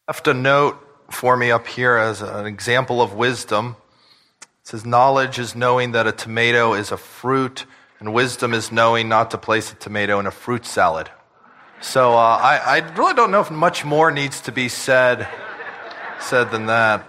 Left a note for me up here as an example of wisdom. It says, knowledge is knowing that a tomato is a fruit, and wisdom is knowing not to place a tomato in a fruit salad. So I really don't know if much more needs to be said than that.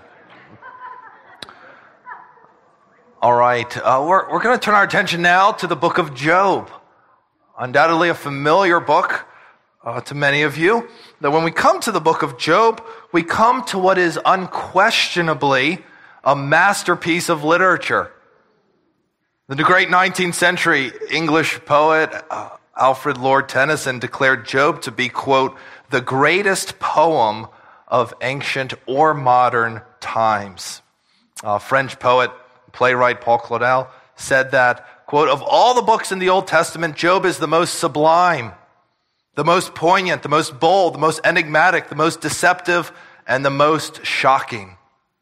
All right, we're going to turn our attention now to the book of Job. Undoubtedly a familiar book to many of you. That when we come to the book of Job, we come to what is unquestionably a masterpiece of literature. The great 19th century English poet Alfred Lord Tennyson declared Job to be, quote, the greatest poem of ancient or modern times. French poet, playwright Paul Claudel said that, quote, of all the books in the Old Testament, Job is the most sublime, the most poignant, the most bold, the most enigmatic, the most deceptive, and the most shocking.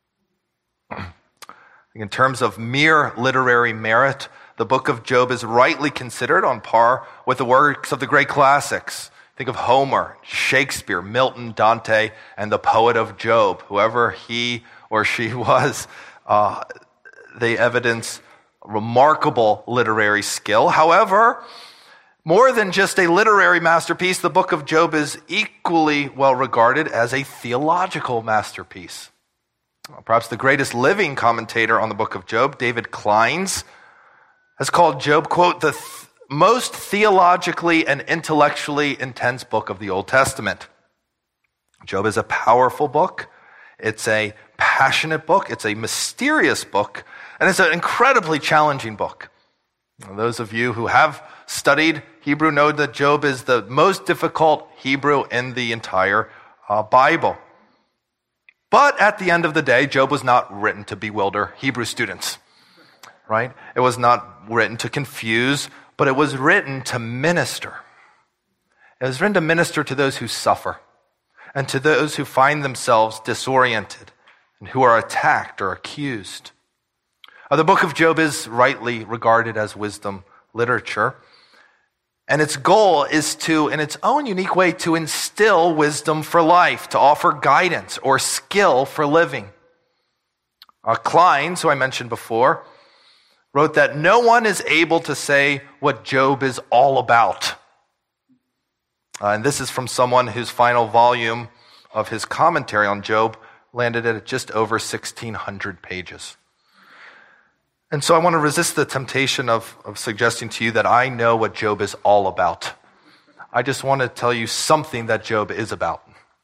In terms of mere literary merit, the book of Job is rightly considered on par with the works of the great classics. Think of Homer, Shakespeare, Milton, Dante, and the poet of Job. Whoever he or she was, they evidence remarkable literary skill. However, more than just a literary masterpiece, the book of Job is equally well regarded as a theological masterpiece. Perhaps the greatest living commentator on the book of Job, David Kleins, has called Job, quote, the most theologically and intellectually intense book of the Old Testament. Job is a powerful book. It's a passionate book. It's a mysterious book. And it's an incredibly challenging book. Those of you who have studied Hebrew know that Job is the most difficult Hebrew in the entire Bible. But at the end of the day, Job was not written to bewilder Hebrew students, right? It was not written to confuse, but it was written to minister. It was written to minister to those who suffer and to those who find themselves disoriented and who are attacked or accused. The book of Job is rightly regarded as wisdom literature, and its goal is to, in its own unique way, to instill wisdom for life, to offer guidance or skill for living. Kleins, who I mentioned before, wrote that no one is able to say what Job is all about. And this is from someone whose final volume of his commentary on Job landed at just over 1,600 pages. And so I want to resist the temptation of suggesting to you that I know what Job is all about. I just want to tell you something that Job is about.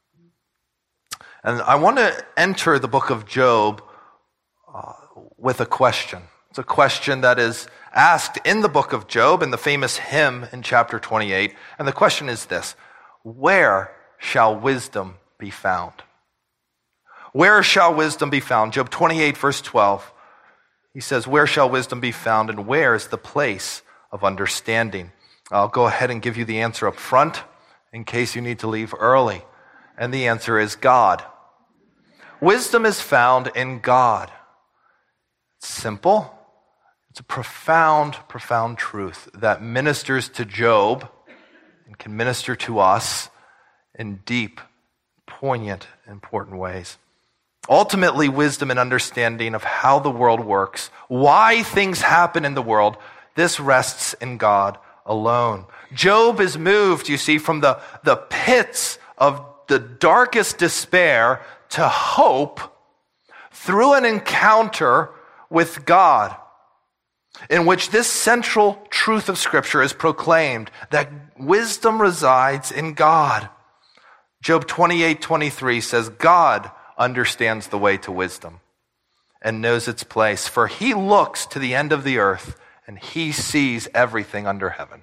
And I want to enter the book of Job with a question. It's a question that is asked in the book of Job, in the famous hymn in chapter 28. And the question is this: where shall wisdom be found? Where shall wisdom be found? Job 28, verse 12. He says, where shall wisdom be found, and where is the place of understanding? I'll go ahead and give you the answer up front in case you need to leave early. And the answer is God. Wisdom is found in God. It's simple. It's a profound, profound truth that ministers to Job and can minister to us in deep, poignant, important ways. Ultimately, wisdom and understanding of how the world works, why things happen in the world, this rests in God alone. Job is moved, you see, from the pits of the darkest despair to hope through an encounter with God, in which this central truth of Scripture is proclaimed, that wisdom resides in God. Job 28:23 says, God understands the way to wisdom and knows its place, for he looks to the end of the earth and he sees everything under heaven.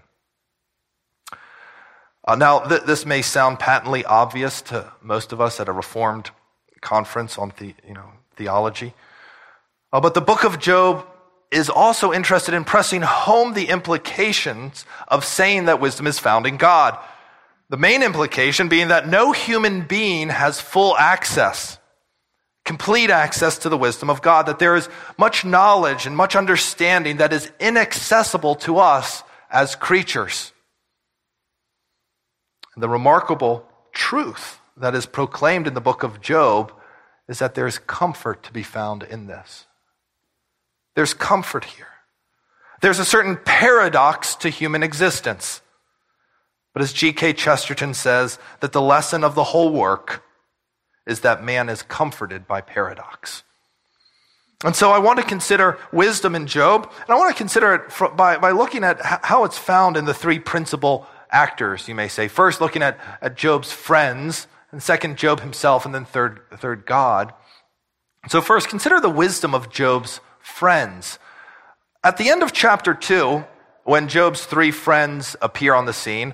Now, this may sound patently obvious to most of us at a Reformed conference on theology, but the book of Job is also interested in pressing home the implications of saying that wisdom is found in God. The main implication being that no human being has full access, complete access to the wisdom of God, that there is much knowledge and much understanding that is inaccessible to us as creatures. The remarkable truth that is proclaimed in the book of Job is that there's comfort to be found in this. There's comfort here. There's a certain paradox to human existence. But as G.K. Chesterton says, that the lesson of the whole work is that man is comforted by paradox. And so I want to consider wisdom in Job, and I want to consider it by looking at how it's found in the three principal actors, you may say. First, looking at Job's friends, and second, Job himself, and then third, God. So first, consider the wisdom of Job's friends. At the end of chapter 2, when Job's three friends appear on the scene,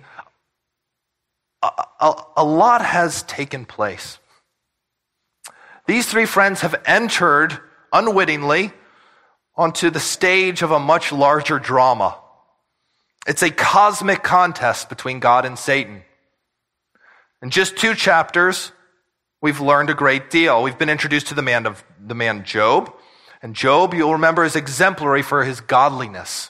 a lot has taken place. These three friends have entered unwittingly onto the stage of a much larger drama. It's a cosmic contest between God and Satan. In just 2 chapters, we've learned a great deal. We've been introduced to the man Job, and Job, you'll remember, is exemplary for his godliness.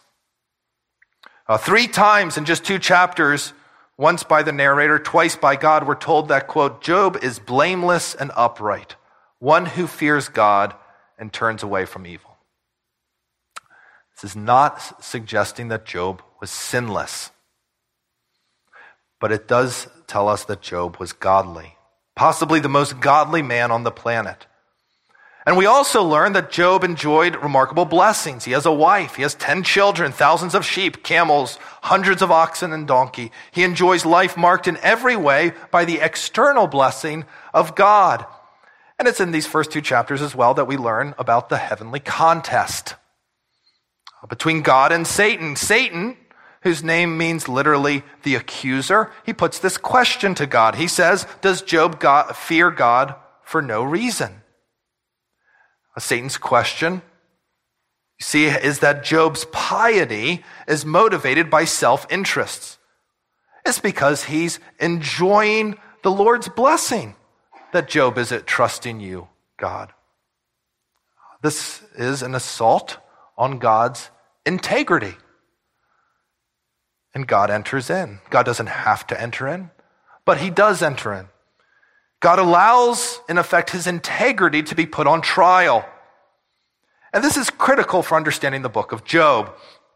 3 times in just 2 chapters, once by the narrator, twice by God, we're told that, quote, Job is blameless and upright, one who fears God and turns away from evil. This is not suggesting that Job was sinless, but it does tell us that Job was godly, possibly the most godly man on the planet. And we also learn that Job enjoyed remarkable blessings. He has a wife, he has 10 children, thousands of sheep, camels, hundreds of oxen and donkey. He enjoys life marked in every way by the external blessing of God. And it's in these first 2 chapters as well that we learn about the heavenly contest between God and Satan. Satan, whose name means literally the accuser, he puts this question to God. He says, does Job fear God for no reason? Satan's question, you see, is that Job's piety is motivated by self-interests. It's because he's enjoying the Lord's blessing that Job is trusting you, God. This is an assault on God's integrity. And God enters in. God doesn't have to enter in, but he does enter in. God allows, in effect, his integrity to be put on trial. And this is critical for understanding the book of Job.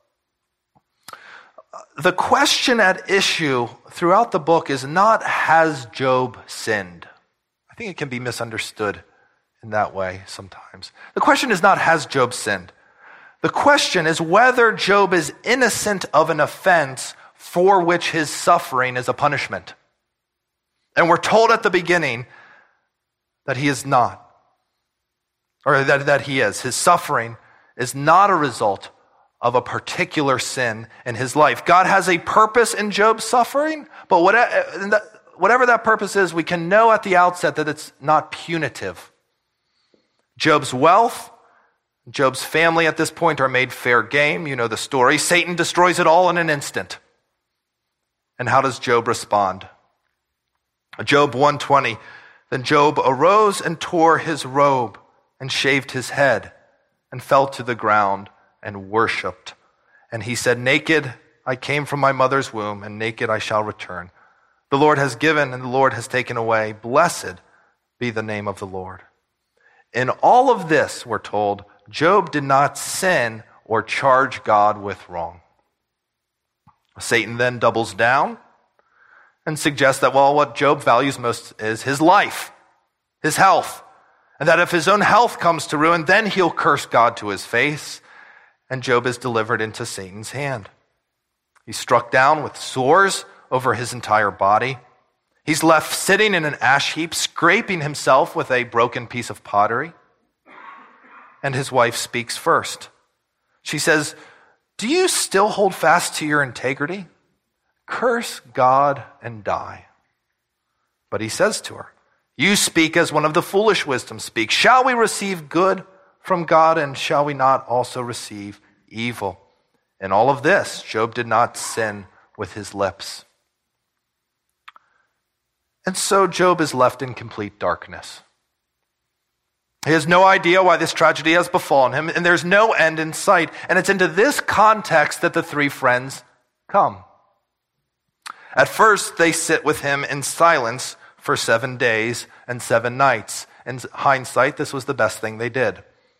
The question at issue throughout the book is not, has Job sinned? I think it can be misunderstood in that way sometimes. The question is not, has Job sinned? The question is whether Job is innocent of an offense for which his suffering is a punishment. And we're told at the beginning that he is not, or that he is. His suffering is not a result of a particular sin in his life. God has a purpose in Job's suffering, but whatever that purpose is, we can know at the outset that it's not punitive. Job's wealth, Job's family at this point are made fair game. You know the story. Satan destroys it all in an instant. And how does Job respond? Job 1:20, then Job arose and tore his robe and shaved his head and fell to the ground and worshipped. And he said, naked I came from my mother's womb, and naked I shall return. The Lord has given and the Lord has taken away. Blessed be the name of the Lord. In all of this, we're told, Job did not sin or charge God with wrong. Satan then doubles down and suggests that, well, what Job values most is his life, his health, and that if his own health comes to ruin, then he'll curse God to his face, and Job is delivered into Satan's hand. He's struck down with sores over his entire body. He's left sitting in an ash heap, scraping himself with a broken piece of pottery. And his wife speaks first. She says, do you still hold fast to your integrity? Curse God and die. But he says to her, you speak as one of the foolish wisdom speaks. Shall we receive good from God, and shall we not also receive evil? In all of this, Job did not sin with his lips. And so Job is left in complete darkness. He has no idea why this tragedy has befallen him, and there's no end in sight. And it's into this context that the three friends come. At first, they sit with him in silence for 7 days and 7 nights. In hindsight, this was the best thing they did.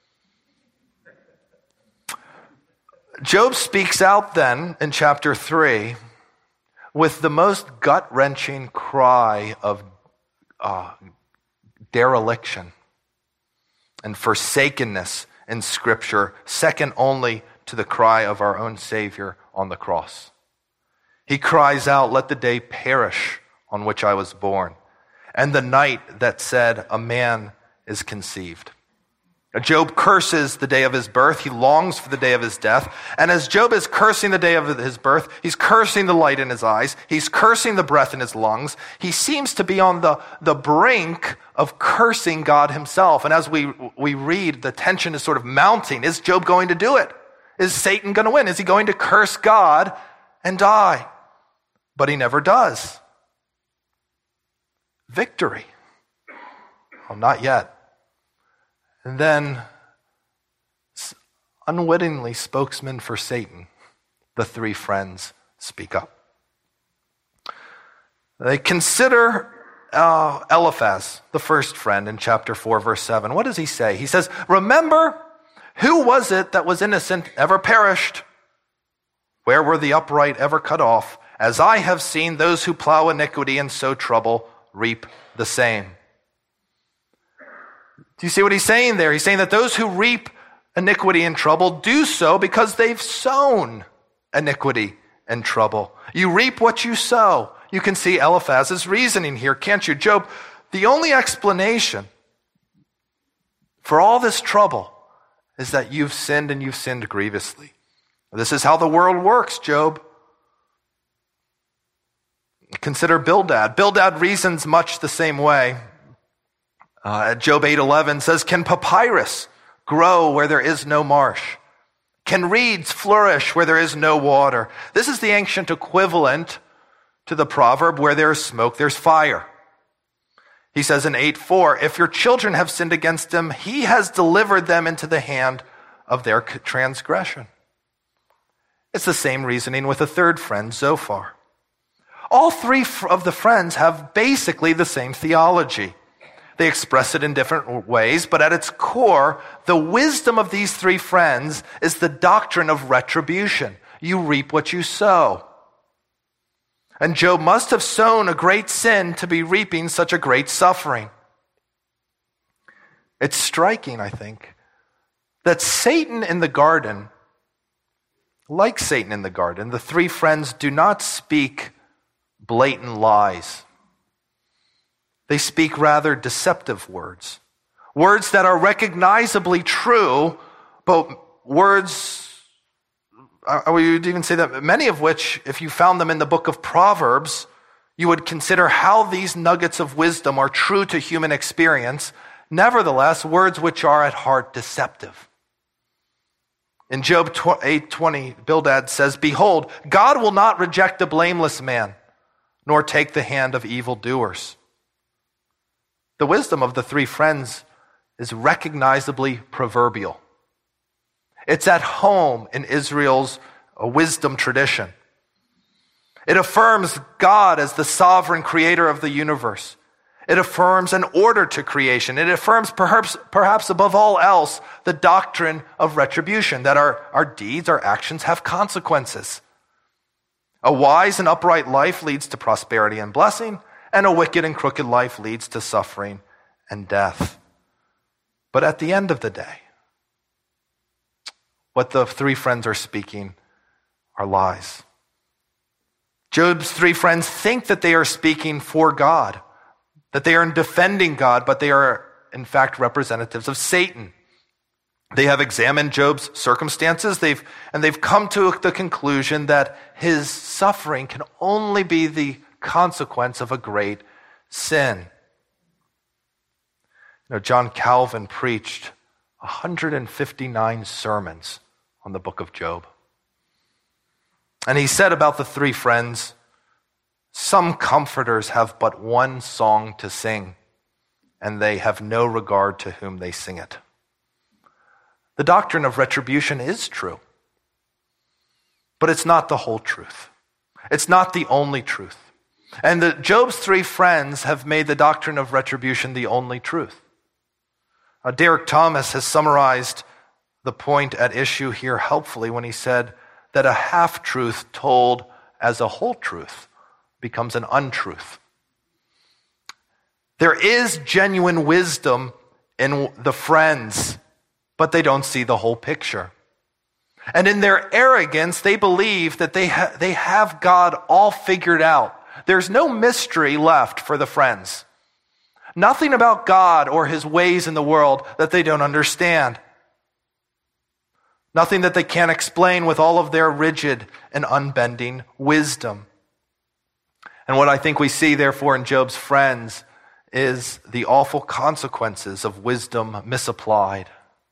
Job speaks out then in chapter 3 with the most gut-wrenching cry of dereliction and forsakenness in Scripture, second only to the cry of our own Savior on the cross. He cries out, "Let the day perish on which I was born, and the night that said, a man is conceived." Job curses the day of his birth. He longs for the day of his death. And as Job is cursing the day of his birth, he's cursing the light in his eyes. He's cursing the breath in his lungs. He seems to be on the brink of cursing God himself. And as we read, the tension is sort of mounting. Is Job going to do it? Is Satan going to win? Is he going to curse God and die? But he never does. Victory. Well, not yet. And then, unwittingly, spokesman for Satan, the three friends speak up. They consider Eliphaz, the first friend, in chapter 4, verse 7. What does he say? He says, "Remember, who was it that was innocent ever perished? Where were the upright ever cut off? As I have seen, those who plow iniquity and sow trouble reap the same." Do you see what he's saying there? He's saying that those who reap iniquity and trouble do so because they've sown iniquity and trouble. You reap what you sow. You can see Eliphaz's reasoning here, can't you? Job, the only explanation for all this trouble is that you've sinned and you've sinned grievously. This is how the world works, Job. Consider Bildad. Bildad reasons much the same way. Job 8:11 says, "Can papyrus grow where there is no marsh? Can reeds flourish where there is no water?" This is the ancient equivalent to the proverb, "Where there is smoke, there's fire." He says in 8:4, "If your children have sinned against him, he has delivered them into the hand of their transgression." It's the same reasoning with a third friend, Zophar. All three of the friends have basically the same theology. They express it in different ways, but at its core, the wisdom of these three friends is the doctrine of retribution. You reap what you sow. And Job must have sown a great sin to be reaping such a great suffering. It's striking, I think, that Satan in the garden, like Satan in the garden, the three friends do not speak blatant lies. They speak rather deceptive words. Words that are recognizably true, but words, I would even say that many of which, if you found them in the book of Proverbs, you would consider how these nuggets of wisdom are true to human experience. Nevertheless, words which are at heart deceptive. In Job 8:20, Bildad says, "Behold, God will not reject the blameless man, nor take the hand of evildoers." The wisdom of the three friends is recognizably proverbial. It's at home in Israel's wisdom tradition. It affirms God as the sovereign creator of the universe. It affirms an order to creation. It affirms perhaps above all else the doctrine of retribution, that our deeds, our actions have consequences. A wise and upright life leads to prosperity and blessing, and a wicked and crooked life leads to suffering and death. But at the end of the day, what the three friends are speaking are lies. Job's three friends think that they are speaking for God, that they are defending God, but they are in fact representatives of Satan. They have examined Job's circumstances, they've come to the conclusion that his suffering can only be the consequence of a great sin. John Calvin preached 159 sermons on the book of Job. And he said about the three friends, "Some comforters have but one song to sing, and they have no regard to whom they sing it." The doctrine of retribution is true, but it's not the whole truth. It's not the only truth. And Job's three friends have made the doctrine of retribution the only truth. Derek Thomas has summarized the point at issue here helpfully when he said that a half-truth told as a whole truth becomes an untruth. There is genuine wisdom in the friends, but they don't see the whole picture. And in their arrogance, they believe that they have God all figured out. There's no mystery left for the friends. Nothing about God or his ways in the world that they don't understand. Nothing that they can't explain with all of their rigid and unbending wisdom. And what I think we see, therefore, in Job's friends is the awful consequences of wisdom misapplied.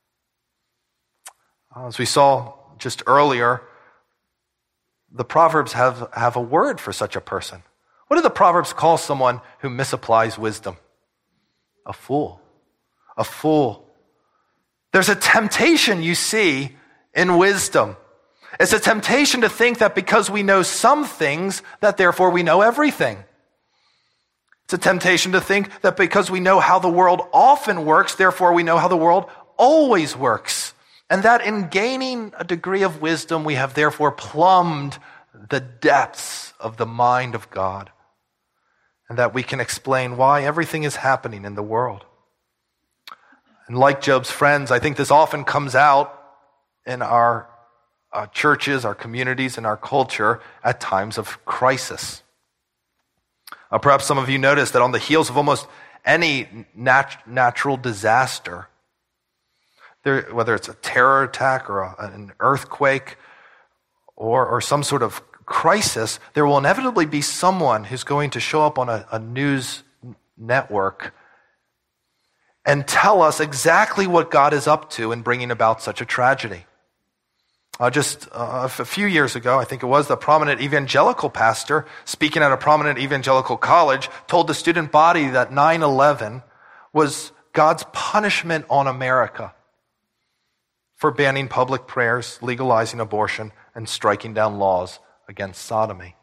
As we saw just earlier, the Proverbs have a word for such a person. What do the Proverbs call someone who misapplies wisdom? A fool. A fool. There's a temptation you see in wisdom. It's a temptation to think that because we know some things, that therefore we know everything. It's a temptation to think that because we know how the world often works, therefore we know how the world always works. And that in gaining a degree of wisdom, we have therefore plumbed the depths of the mind of God. And that we can explain why everything is happening in the world. And like Job's friends, I think this often comes out in our churches, our communities, and our culture at times of crisis. Perhaps some of you noticed that on the heels of almost any natural disaster, whether it's a terror attack or an earthquake or some sort of crisis, there will inevitably be someone who's going to show up on a news network and tell us exactly what God is up to in bringing about such a tragedy. Just a few years ago, I think it was, the prominent evangelical pastor speaking at a prominent evangelical college told the student body that 9/11 was God's punishment on America for banning public prayers, legalizing abortion, and striking down laws against sodomy.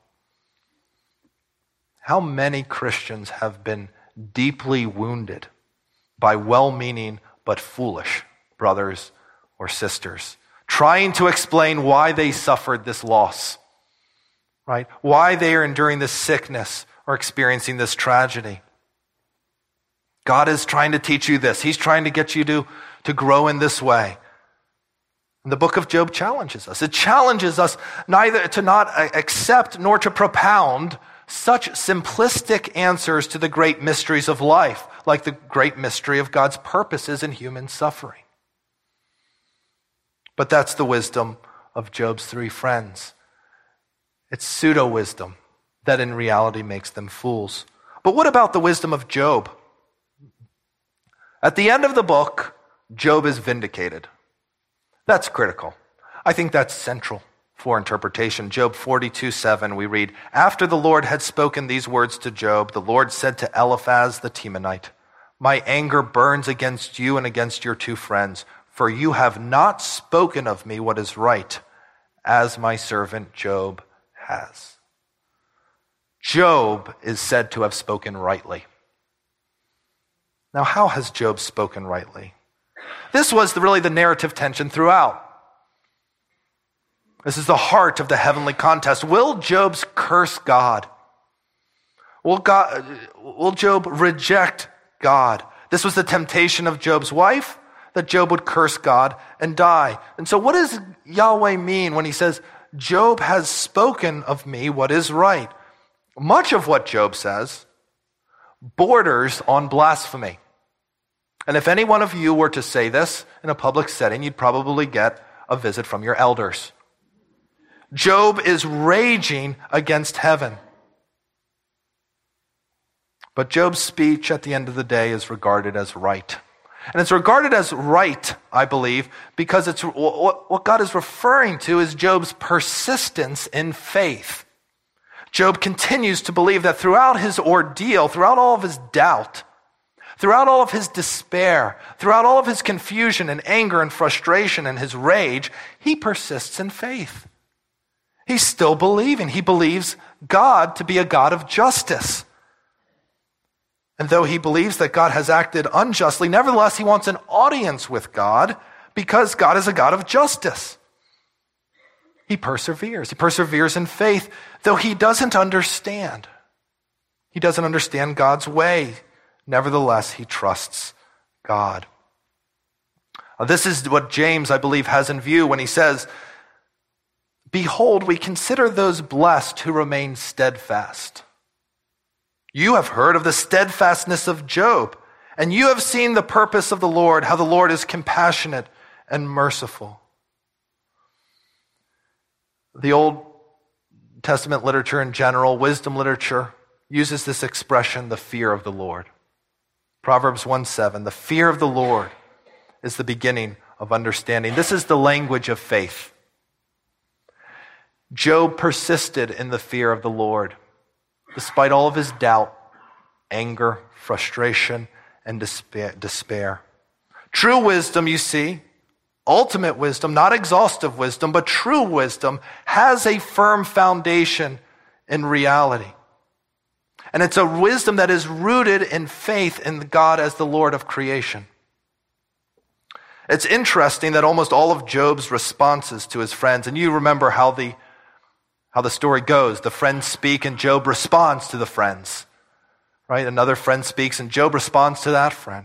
How many Christians have been deeply wounded by well-meaning but foolish brothers or sisters, trying to explain why they suffered this loss, right? Why they are enduring this sickness or experiencing this tragedy. God is trying to teach you this. He's trying to get you to grow in this way. And the book of Job challenges us. It challenges us neither to not accept nor to propound such simplistic answers to the great mysteries of life, like the great mystery of God's purposes in human suffering. But that's the wisdom of Job's three friends. It's pseudo-wisdom that in reality makes them fools. But what about the wisdom of Job? At the end of the book, Job is vindicated. That's critical. I think that's central for interpretation. Job 42:7, we read, "After the Lord had spoken these words to Job, the Lord said to Eliphaz the Temanite, 'My anger burns against you and against your two friends, for you have not spoken of me what is right, as my servant Job has.'" Job is said to have spoken rightly. Now, how has Job spoken rightly? This was really the narrative tension throughout. This is the heart of the heavenly contest. Will Job curse God? Will Job reject God? This was the temptation of Job's wife, that Job would curse God and die. And so what does Yahweh mean when he says, Job has spoken of me what is right? Much of what Job says borders on blasphemy. And if any one of you were to say this in a public setting, you'd probably get a visit from your elders. Job is raging against heaven. But Job's speech at the end of the day is regarded as right. And it's regarded as right, I believe, because it's what God is referring to is Job's persistence in faith. Job continues to believe that throughout his ordeal, throughout all of his doubt, throughout all of his despair, throughout all of his confusion and anger and frustration and his rage, he persists in faith. He's still believing. He believes God to be a God of justice. And though he believes that God has acted unjustly, nevertheless, he wants an audience with God because God is a God of justice. He perseveres. He perseveres in faith, though he doesn't understand. He doesn't understand God's way. Nevertheless, he trusts God. This is what James, I believe, has in view when he says, "Behold, we consider those blessed who remain steadfast. You have heard of the steadfastness of Job, and you have seen the purpose of the Lord, how the Lord is compassionate and merciful." The Old Testament literature in general, wisdom literature, uses this expression, the fear of the Lord. Proverbs 1:7, the fear of the Lord is the beginning of understanding. This is the language of faith. Job persisted in the fear of the Lord, despite all of his doubt, anger, frustration, and despair. True wisdom, you see, ultimate wisdom, not exhaustive wisdom, but true wisdom has a firm foundation in reality. And it's a wisdom that is rooted in faith in God as the Lord of creation. It's interesting that almost all of Job's responses to his friends, and you remember how the story goes. The friends speak and Job responds to the friends. Right? Another friend speaks and Job responds to that friend.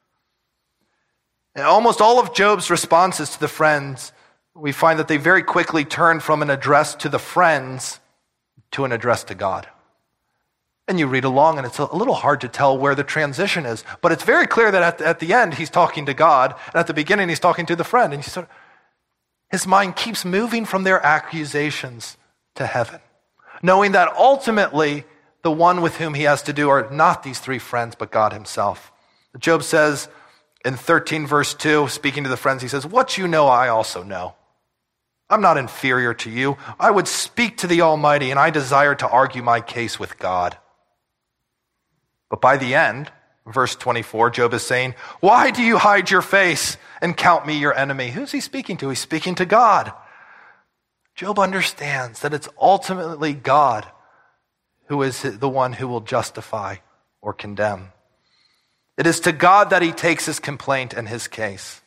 And almost all of Job's responses to the friends, we find that they very quickly turn from an address to the friends to an address to God. And you read along and it's a little hard to tell where the transition is. But it's very clear that at the end he's talking to God, and at the beginning he's talking to the friend. And his mind keeps moving from their accusations to heaven, knowing that ultimately the one with whom he has to do are not these three friends, but God himself. Job says in 13 verse 2, speaking to the friends, he says, "What you know, I also know. I'm not inferior to you. I would speak to the Almighty, and I desire to argue my case with God." But by the end, verse 24, Job is saying, "Why do you hide your face and count me your enemy?" Who's he speaking to? He's speaking to God. Job understands that it's ultimately God who is the one who will justify or condemn. It is to God that he takes his complaint and his case.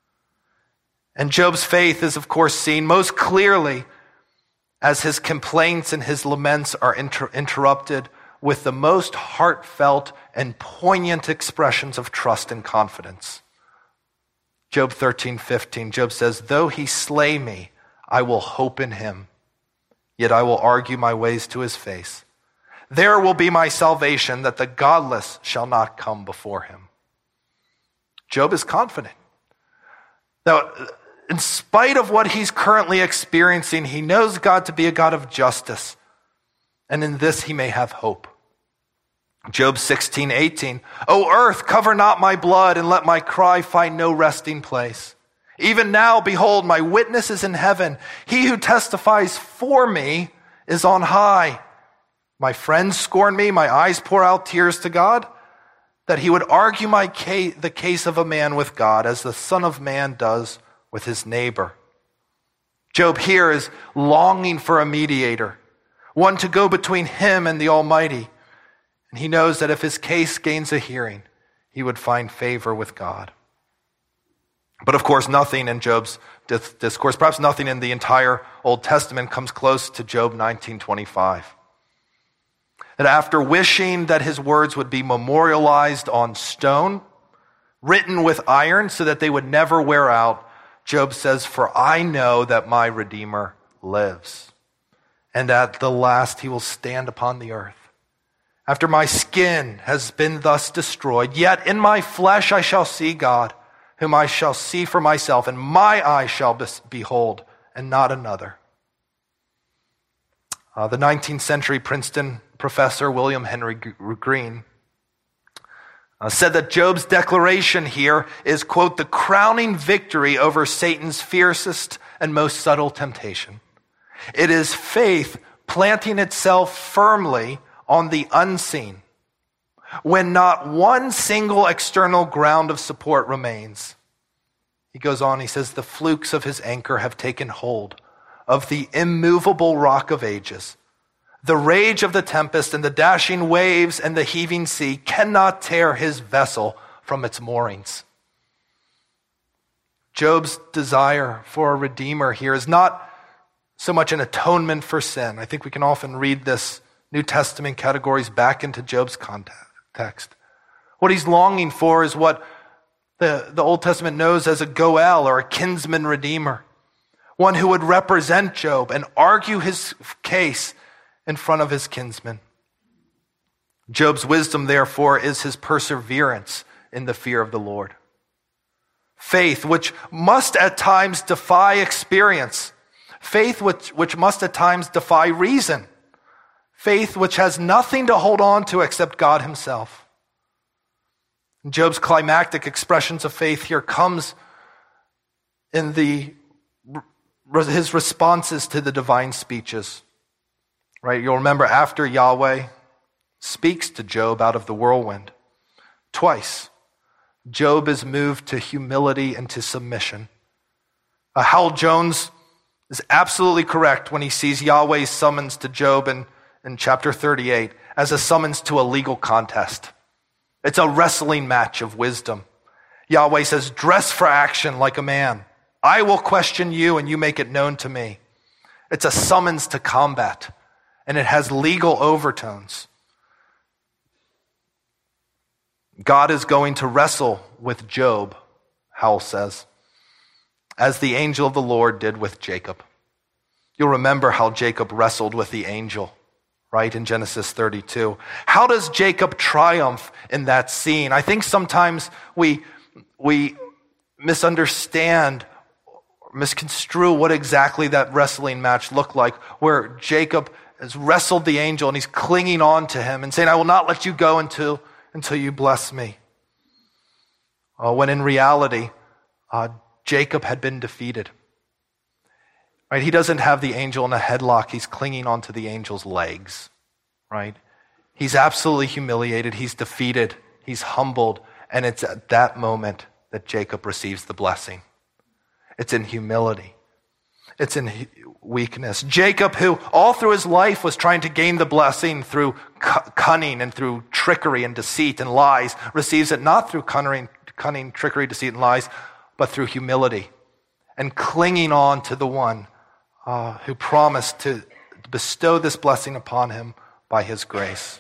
And Job's faith is, of course, seen most clearly as his complaints and his laments are interrupted with the most heartfelt and poignant expressions of trust and confidence. Job 13:15, Job says, "Though he slay me, I will hope in him, yet I will argue my ways to his face. There will be my salvation, that the godless shall not come before him." Job is confident. Now, in spite of what he's currently experiencing, he knows God to be a God of justice, and in this he may have hope. Job 16:18, "O earth, cover not my blood, and let my cry find no resting place. Even now, behold, my witness is in heaven. He who testifies for me is on high. My friends scorn me. My eyes pour out tears to God, that he would argue the case of a man with God, as the Son of Man does with his neighbor." Job here is longing for a mediator, one to go between him and the Almighty. And he knows that if his case gains a hearing, he would find favor with God. But of course, nothing in Job's discourse, perhaps nothing in the entire Old Testament, comes close to Job 19:25. That after wishing that his words would be memorialized on stone, written with iron so that they would never wear out, Job says, "For I know that my Redeemer lives, and at the last he will stand upon the earth. After my skin has been thus destroyed, yet in my flesh I shall see God, whom I shall see for myself, and my eyes shall behold, and not another." The 19th century Princeton professor William Henry Green said that Job's declaration here is, quote, "the crowning victory over Satan's fiercest and most subtle temptation. It is faith planting itself firmly on the unseen, when not one single external ground of support remains." He goes on, he says, "The flukes of his anchor have taken hold of the immovable rock of ages. The rage of the tempest and the dashing waves and the heaving sea cannot tear his vessel from its moorings. Job's desire for a redeemer here is not so much an atonement for sin. I think we can often read this New Testament categories back into Job's context. What he's longing for is what the Old Testament knows as a goel, or a kinsman redeemer, one who would represent Job and argue his case in front of his kinsman. Job's wisdom, therefore, is his perseverance in the fear of the Lord. Faith, which must at times defy experience. Faith, which must at times defy reason. Faith, which has nothing to hold on to except God himself. Job's climactic expressions of faith here comes in his responses to the divine speeches. Right? You'll remember after Yahweh speaks to Job out of the whirlwind, twice, Job is moved to humility and to submission. Hal Jones is absolutely correct when he sees Yahweh's summons to Job in chapter 38 as a summons to a legal contest. It's a wrestling match of wisdom. Yahweh says, dress for action like a man. I will question you and you make it known to me. It's a summons to combat, and it has legal overtones. God is going to wrestle with Job, Howell says, as the angel of the Lord did with Jacob. You'll remember how Jacob wrestled with the angel, right, in Genesis 32. How does Jacob triumph in that scene? I think sometimes we misunderstand, misconstrue what exactly that wrestling match looked like, where Jacob has wrestled the angel and he's clinging on to him and saying, I will not let you go until you bless me. When in reality, Jacob had been defeated. Right? He doesn't have the angel in a headlock. He's clinging onto the angel's legs. Right? He's absolutely humiliated. He's defeated. He's humbled. And it's at that moment that Jacob receives the blessing. It's in humility. It's in weakness. Jacob, who all through his life was trying to gain the blessing through cunning and through trickery and deceit and lies, receives it not through cunning, trickery, deceit, and lies, but through humility and clinging on to the one who promised to bestow this blessing upon him by his grace.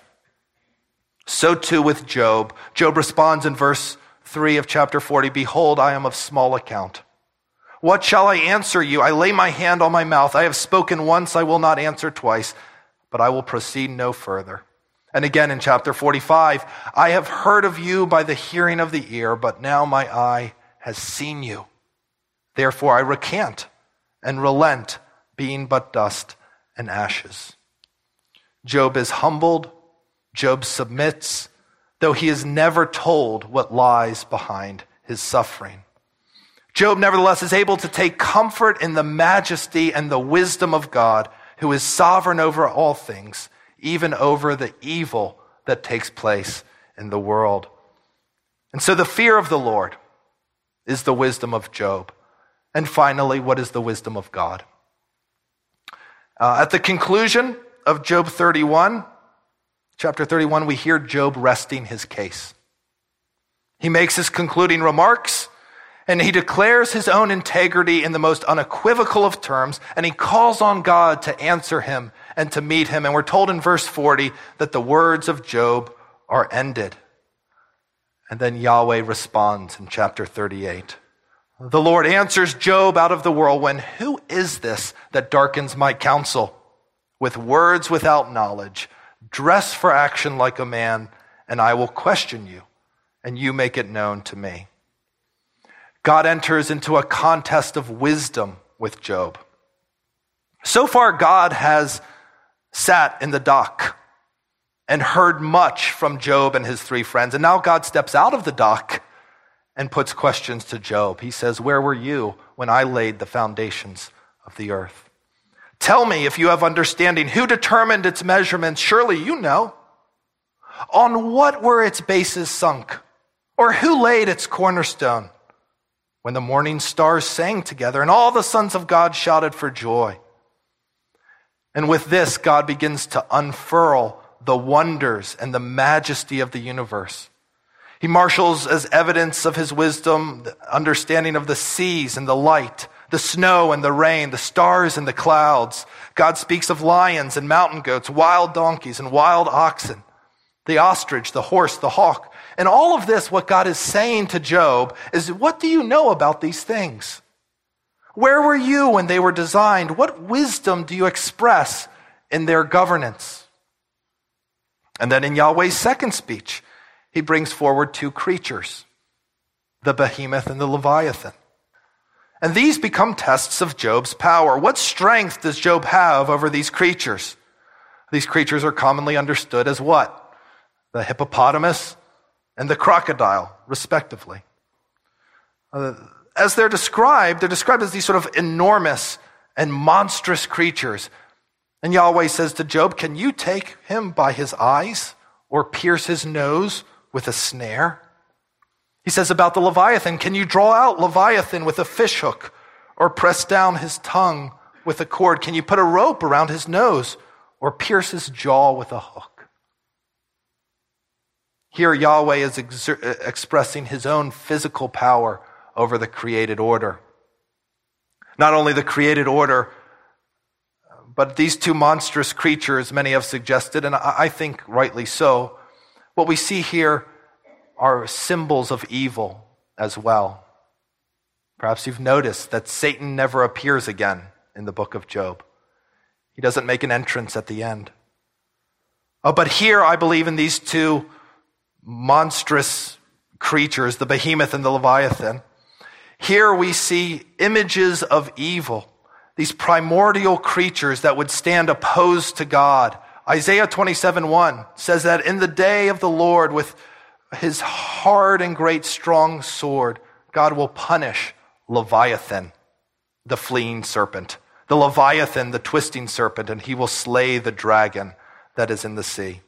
So too with Job. Job responds in verse 3 of chapter 40, behold, I am of small account. What shall I answer you? I lay my hand on my mouth. I have spoken once, I will not answer twice, but I will proceed no further. And again in chapter 45, I have heard of you by the hearing of the ear, but now my eye has seen you. Therefore I recant and relent, being but dust and ashes. Job is humbled. Job submits, though he is never told what lies behind his suffering. Job, nevertheless, is able to take comfort in the majesty and the wisdom of God, who is sovereign over all things, even over the evil that takes place in the world. And so the fear of the Lord is the wisdom of Job. And finally, what is the wisdom of God? At the conclusion of Job 31, chapter 31, we hear Job resting his case. He makes his concluding remarks, and he declares his own integrity in the most unequivocal of terms, and he calls on God to answer him and to meet him. And we're told in verse 40 that the words of Job are ended. And then Yahweh responds in chapter 38. The Lord answers Job out of the whirlwind, who is this that darkens my counsel? With words without knowledge, dress for action like a man, and I will question you, and you make it known to me. God enters into a contest of wisdom with Job. So far, God has sat in the dock and heard much from Job and his three friends. And now God steps out of the dock and puts questions to Job. He says, where were you when I laid the foundations of the earth? Tell me if you have understanding. Who determined its measurements? Surely you know. On what were its bases sunk? Or who laid its cornerstone? When the morning stars sang together and all the sons of God shouted for joy. And with this, God begins to unfurl the wonders and the majesty of the universe. He marshals as evidence of his wisdom, the understanding of the seas and the light, the snow and the rain, the stars and the clouds. God speaks of lions and mountain goats, wild donkeys and wild oxen, the ostrich, the horse, the hawk. And all of this, what God is saying to Job is, what do you know about these things? Where were you when they were designed? What wisdom do you express in their governance? And then in Yahweh's second speech, he brings forward two creatures, the behemoth and the Leviathan. And these become tests of Job's power. What strength does Job have over these creatures? These creatures are commonly understood as what? The hippopotamus and the crocodile, respectively. As they're described as these sort of enormous and monstrous creatures. And Yahweh says to Job, can you take him by his eyes or pierce his nose with a snare? He says about the Leviathan, can you draw out Leviathan with a fishhook or press down his tongue with a cord? Can you put a rope around his nose or pierce his jaw with a hook? Here Yahweh is expressing his own physical power over the created order. Not only the created order, but these two monstrous creatures, many have suggested, and I think rightly so, what we see here are symbols of evil as well. Perhaps you've noticed that Satan never appears again in the book of Job. He doesn't make an entrance at the end. But here I believe in these two monstrous creatures, the behemoth and the Leviathan. Here we see images of evil, these primordial creatures that would stand opposed to God. Isaiah 27:1 says that in the day of the Lord, with his hard and great strong sword, God will punish Leviathan, the fleeing serpent, the Leviathan, the twisting serpent, and he will slay the dragon that is in the sea.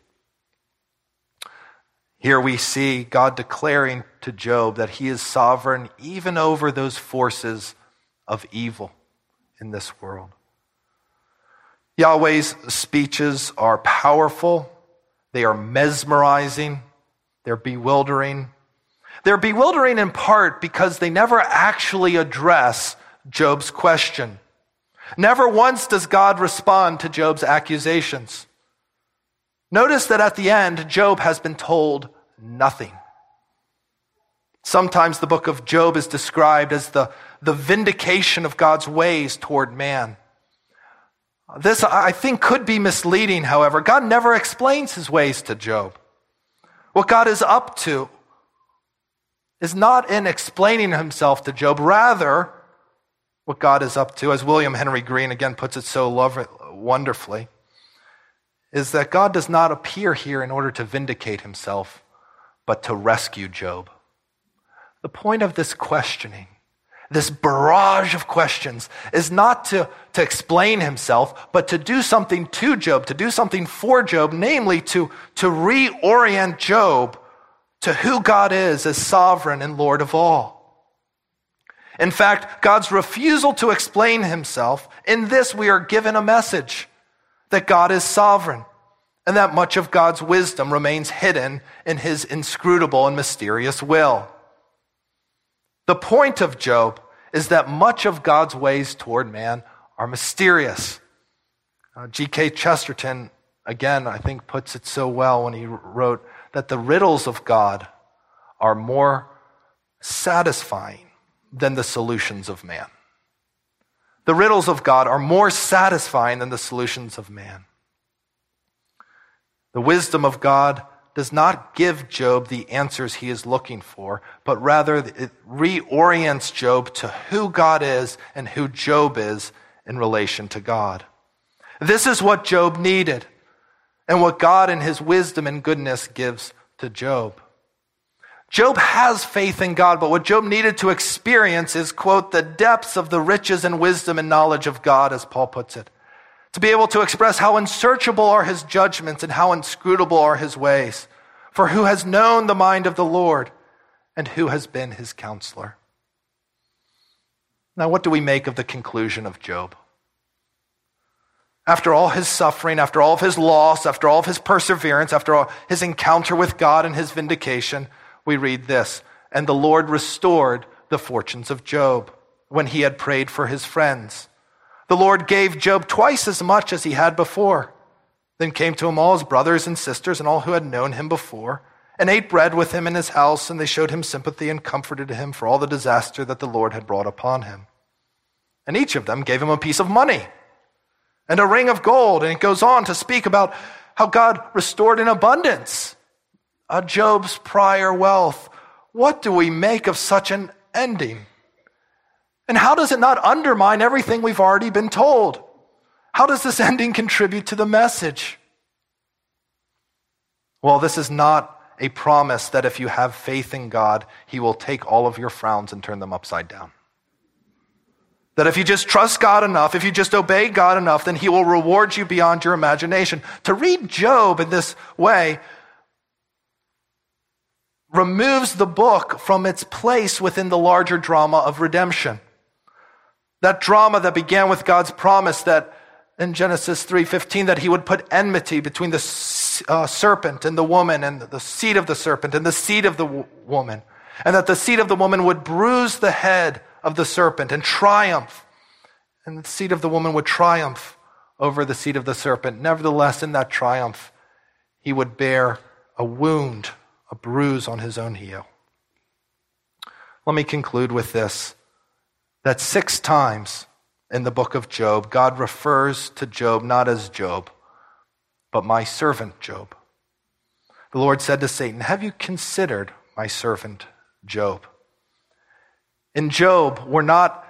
Here we see God declaring to Job that he is sovereign even over those forces of evil in this world. Yahweh's speeches are powerful. They are mesmerizing. They're bewildering. They're bewildering in part because they never actually address Job's question. Never once does God respond to Job's accusations. Notice that at the end, Job has been told nothing. Sometimes the book of Job is described as the vindication of God's ways toward man. This, I think, could be misleading, however. God never explains his ways to Job. What God is up to is not in explaining himself to Job. Rather, what God is up to, as William Henry Green again puts it so wonderfully, is that God does not appear here in order to vindicate himself, but to rescue Job. The point of this questioning, this barrage of questions, is not to explain himself, but to do something to Job, to do something for Job, namely to reorient Job to who God is as sovereign and Lord of all. In fact, God's refusal to explain himself, in this we are given a message that God is sovereign and that much of God's wisdom remains hidden in his inscrutable and mysterious will. The point of Job is that much of God's ways toward man are mysterious. G.K. Chesterton, again, I think puts it so well when he wrote that the riddles of God are more satisfying than the solutions of man. The riddles of God are more satisfying than the solutions of man. The wisdom of God does not give Job the answers he is looking for, but rather it reorients Job to who God is and who Job is in relation to God. This is what Job needed and what God in his wisdom and goodness gives to Job. Job has faith in God, but what Job needed to experience is, quote, the depths of the riches and wisdom and knowledge of God, as Paul puts it. To be able to express how unsearchable are his judgments and how inscrutable are his ways. For who has known the mind of the Lord, and who has been his counselor? Now, what do we make of the conclusion of Job? After all his suffering, after all of his loss, after all of his perseverance, after all his encounter with God and his vindication, we read this, "And the Lord restored the fortunes of Job when he had prayed for his friends. The Lord gave Job twice as much as he had before. Then came to him all his brothers and sisters and all who had known him before, and ate bread with him in his house, and they showed him sympathy and comforted him for all the disaster that the Lord had brought upon him. And each of them gave him a piece of money and a ring of gold." And it goes on to speak about how God restored in abundance Job's prior wealth. What do we make of such an ending? And how does it not undermine everything we've already been told? How does this ending contribute to the message? Well, this is not a promise that if you have faith in God, he will take all of your frowns and turn them upside down. That if you just trust God enough, if you just obey God enough, then he will reward you beyond your imagination. To read Job in this way removes the book from its place within the larger drama of redemption. That drama that began with God's promise that in Genesis 3:15 that he would put enmity between the serpent and the woman, and the seed of the serpent and the seed of the woman, and that the seed of the woman would bruise the head of the serpent and triumph, and the seed of the woman would triumph over the seed of the serpent. Nevertheless, in that triumph, he would bear a wound, a bruise on his own heel. Let me conclude with this, that 6 times in the book of Job, God refers to Job not as Job, but my servant Job. The Lord said to Satan, "Have you considered my servant Job?" In Job, we're not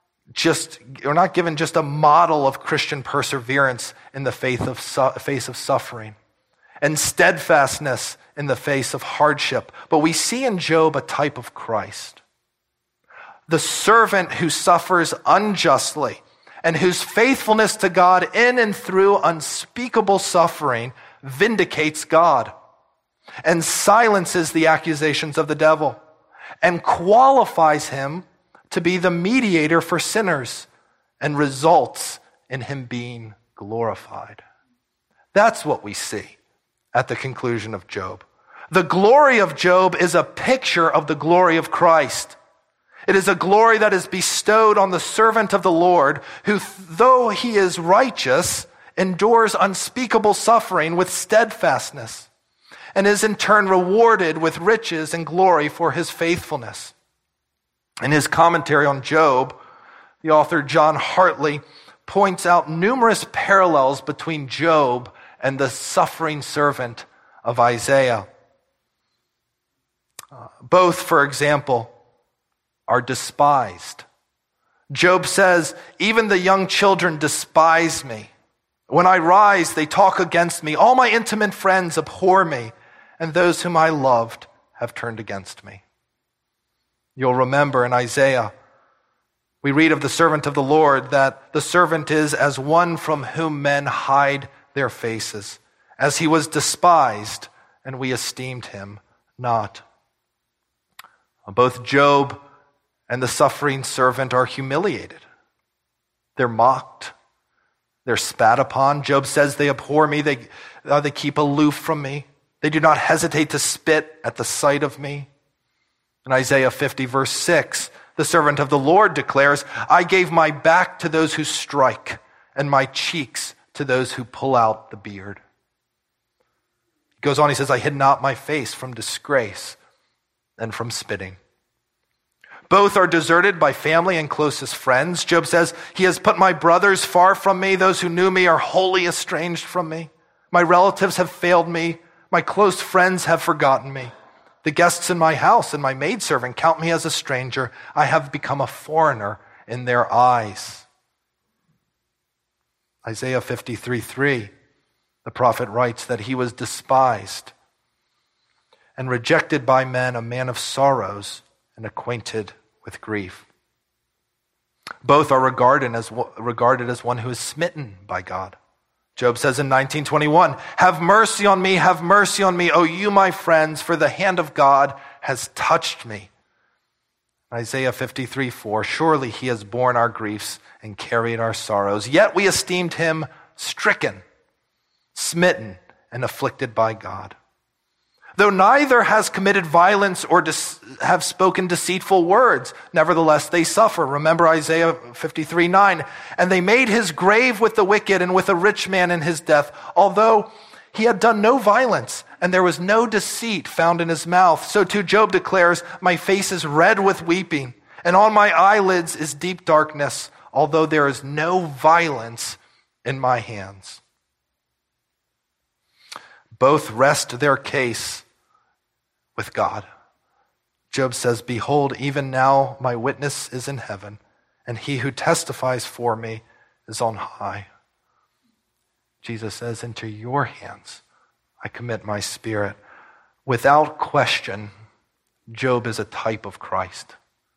given just a model of Christian perseverance in the face of suffering and steadfastness in the face of hardship, but we see in Job a type of Christ. The servant who suffers unjustly and whose faithfulness to God in and through unspeakable suffering vindicates God and silences the accusations of the devil and qualifies him to be the mediator for sinners and results in him being glorified. That's what we see at the conclusion of Job. The glory of Job is a picture of the glory of Christ. It is a glory that is bestowed on the servant of the Lord who, though he is righteous, endures unspeakable suffering with steadfastness and is in turn rewarded with riches and glory for his faithfulness. In his commentary on Job, the author John Hartley points out numerous parallels between Job and the suffering servant of Isaiah. Both, for example, are despised. Job says, "Even the young children despise me. When I rise, they talk against me. All my intimate friends abhor me, and those whom I loved have turned against me." You'll remember in Isaiah, we read of the servant of the Lord that the servant is as one from whom men hide their faces, as he was despised, and we esteemed him not. Both Job and the suffering servant are humiliated. They're mocked. They're spat upon. Job says they abhor me. They keep aloof from me. They do not hesitate to spit at the sight of me. In Isaiah 50, verse 6, the servant of the Lord declares, "I gave my back to those who strike, and my cheeks to those who pull out the beard." He goes on, he says, "I hid not my face from disgrace and from spitting." Both are deserted by family and closest friends. Job says, "He has put my brothers far from me. Those who knew me are wholly estranged from me. My relatives have failed me. My close friends have forgotten me. The guests in my house and my maidservant count me as a stranger. I have become a foreigner in their eyes." Isaiah 53:3, the prophet writes that he was despised and rejected by men, a man of sorrows and acquainted with grief. Both are regarded as one who is smitten by God. Job says in 19:21, have mercy on me, O you my friends, for the hand of God has touched me." Isaiah 53:4, "Surely he has borne our griefs and carried our sorrows, yet we esteemed him stricken, smitten, and afflicted by God. Though neither has committed violence or have spoken deceitful words, nevertheless they suffer. Remember Isaiah 53:9. And they made his grave with the wicked and with a rich man in his death, although he had done no violence, and there was no deceit found in his mouth. So too Job declares, my face is red with weeping, and on my eyelids is deep darkness, although there is no violence in my hands. Both rest their case with God. Job says, behold, even now my witness is in heaven, and he who testifies for me is on high. Jesus says, into your hands I commit my spirit. Without question, Job is a type of Christ.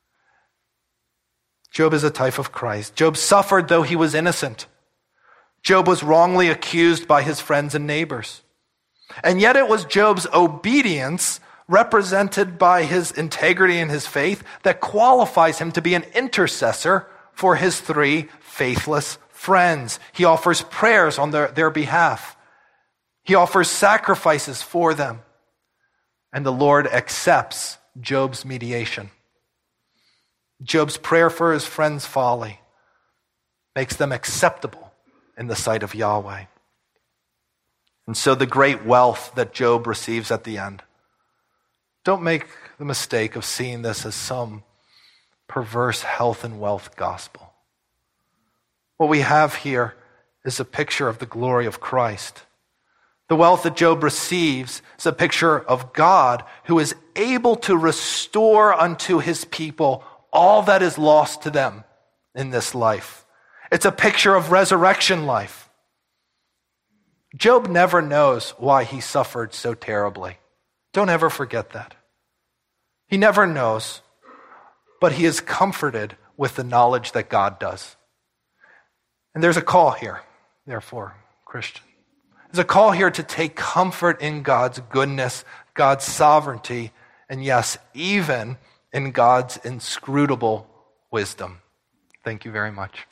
Job is a type of Christ. Job suffered though he was innocent. Job was wrongly accused by his friends and neighbors. And yet it was Job's obedience, represented by his integrity and his faith, that qualifies him to be an intercessor for his three faithless friends. He offers prayers on their behalf. He offers sacrifices for them. And the Lord accepts Job's mediation. Job's prayer for his friends' folly makes them acceptable in the sight of Yahweh. And so the great wealth that Job receives at the end, don't make the mistake of seeing this as some perverse health and wealth gospel. What we have here is a picture of the glory of Christ. The wealth that Job receives is a picture of God who is able to restore unto his people all that is lost to them in this life. It's a picture of resurrection life. Job never knows why he suffered so terribly. Don't ever forget that. He never knows, but he is comforted with the knowledge that God does. And there's a call here, therefore, Christian. There's a call here to take comfort in God's goodness, God's sovereignty, and yes, even in God's inscrutable wisdom. Thank you very much.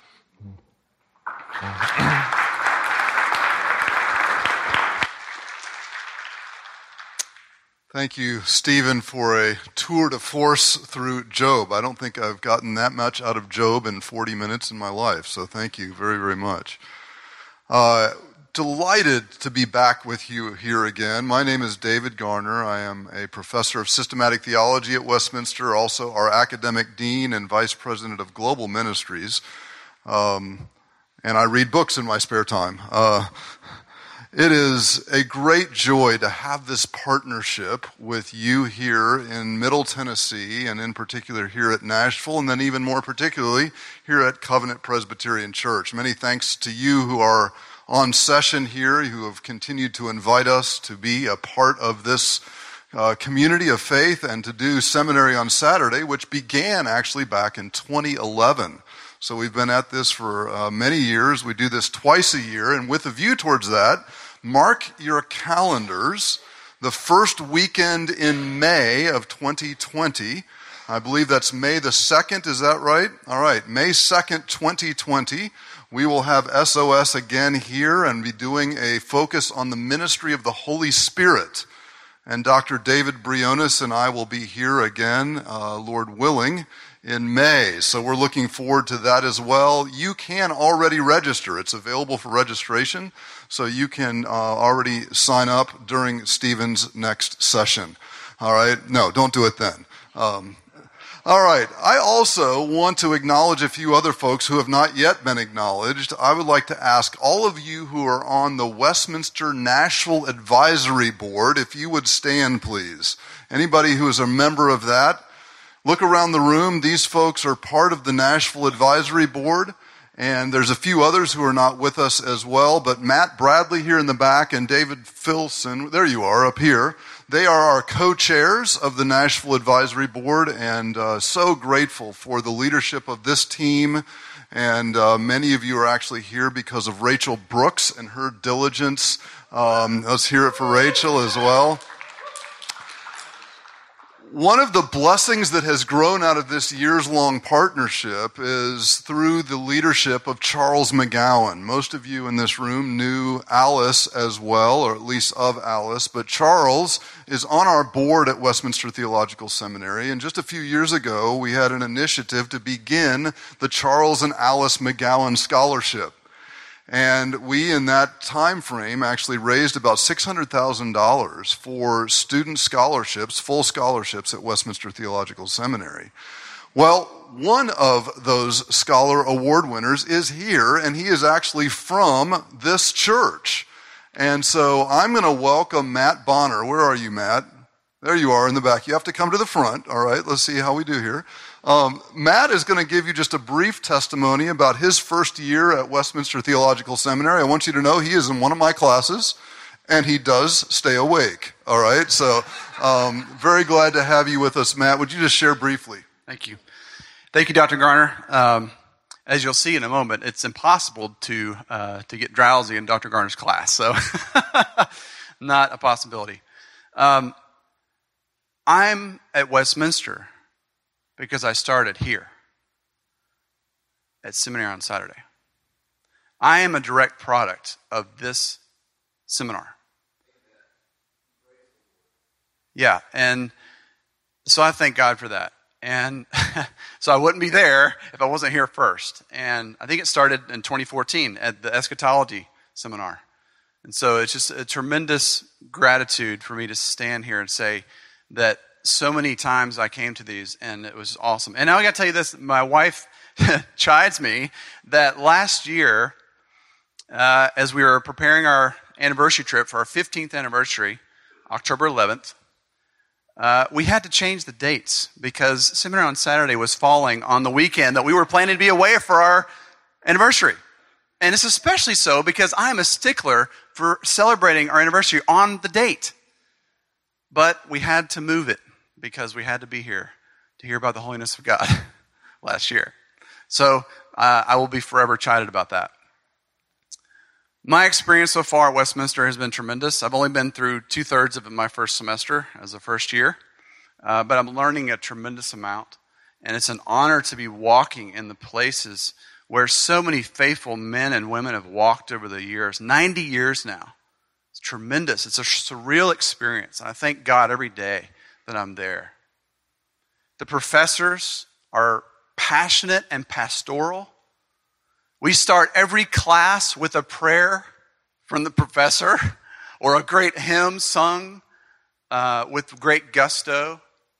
Thank you, Stephen, for a tour de force through Job. I don't think I've gotten that much out of Job in 40 minutes in my life, so thank you very, very much. Delighted to be back with you here again. My name is David Garner. I am a professor of systematic theology at Westminster, also our academic dean and vice president of global ministries, and I read books in my spare time. It is a great joy to have this partnership with you here in Middle Tennessee, and in particular here at Nashville, and then even more particularly here at Covenant Presbyterian Church. Many thanks to you who are on session here, who have continued to invite us to be a part of this community of faith and to do seminary on Saturday, which began actually back in 2011. So we've been at this for many years. We do this twice a year, and with a view towards that, mark your calendars. The first weekend in May of 2020, I believe that's May the 2nd, is that right? All right, May 2nd, 2020, we will have SOS again here and be doing a focus on the ministry of the Holy Spirit. And Dr. David Briones and I will be here again, Lord willing, in May. So we're looking forward to that as well. You can already register. It's available for registration, so you can already sign up during Stephen's next session. All right? No, don't do it then. All right. I also want to acknowledge a few other folks who have not yet been acknowledged. I would like to ask all of you who are on the Westminster Nashville Advisory Board, if you would stand, please. Anybody who is a member of that, look around the room. These folks are part of the Nashville Advisory Board, and there's a few others who are not with us as well, but Matt Bradley here in the back and David Filson, there you are, up here. They are our co-chairs of the Nashville Advisory Board, and so grateful for the leadership of this team. And many of you are actually here because of Rachel Brooks and her diligence. Let's hear it for Rachel as well. One of the blessings that has grown out of this years-long partnership is through the leadership of Charles McGowan. Most of you in this room knew Alice as well, or at least of Alice, but Charles is on our board at Westminster Theological Seminary, and just a few years ago, we had an initiative to begin the Charles and Alice McGowan Scholarship. And we, in that time frame, actually raised about $600,000 for student scholarships, full scholarships at Westminster Theological Seminary. Well, one of those scholar award winners is here, and he is actually from this church. And so I'm going to welcome Matt Bonner. Where are you, Matt? There you are in the back. You have to come to the front. All right, let's see how we do here. Matt is going to give you just a brief testimony about his first year at Westminster Theological Seminary. I want you to know he is in one of my classes, and he does stay awake. All right, so very glad to have you with us, Matt. Would you just share briefly? Thank you. Thank you, Dr. Garner. As you'll see in a moment, it's impossible to get drowsy in Dr. Garner's class, so not a possibility. I'm at Westminster because I started here at seminary on Saturday. I am a direct product of this seminar. Yeah, and so I thank God for that. And so I wouldn't be there if I wasn't here first. And I think it started in 2014 at the eschatology seminar. And so it's just a tremendous gratitude for me to stand here and say that so many times I came to these, and it was awesome. And now I got to tell you this, my wife chides me that last year, as we were preparing our anniversary trip for our 15th anniversary, October 11th, we had to change the dates because Seminary on Saturday was falling on the weekend that we were planning to be away for our anniversary. And it's especially so because I'm a stickler for celebrating our anniversary on the date. But we had to move it because we had to be here to hear about the holiness of God last year. So I will be forever chided about that. My experience so far at Westminster has been tremendous. I've only been through 2/3 of my first semester as a first year, but I'm learning a tremendous amount. And it's an honor to be walking in the places where so many faithful men and women have walked over the years, 90 years now. It's tremendous. It's a surreal experience. And I thank God every day that I'm there. The professors are passionate and pastoral. We start every class with a prayer from the professor or a great hymn sung with great gusto.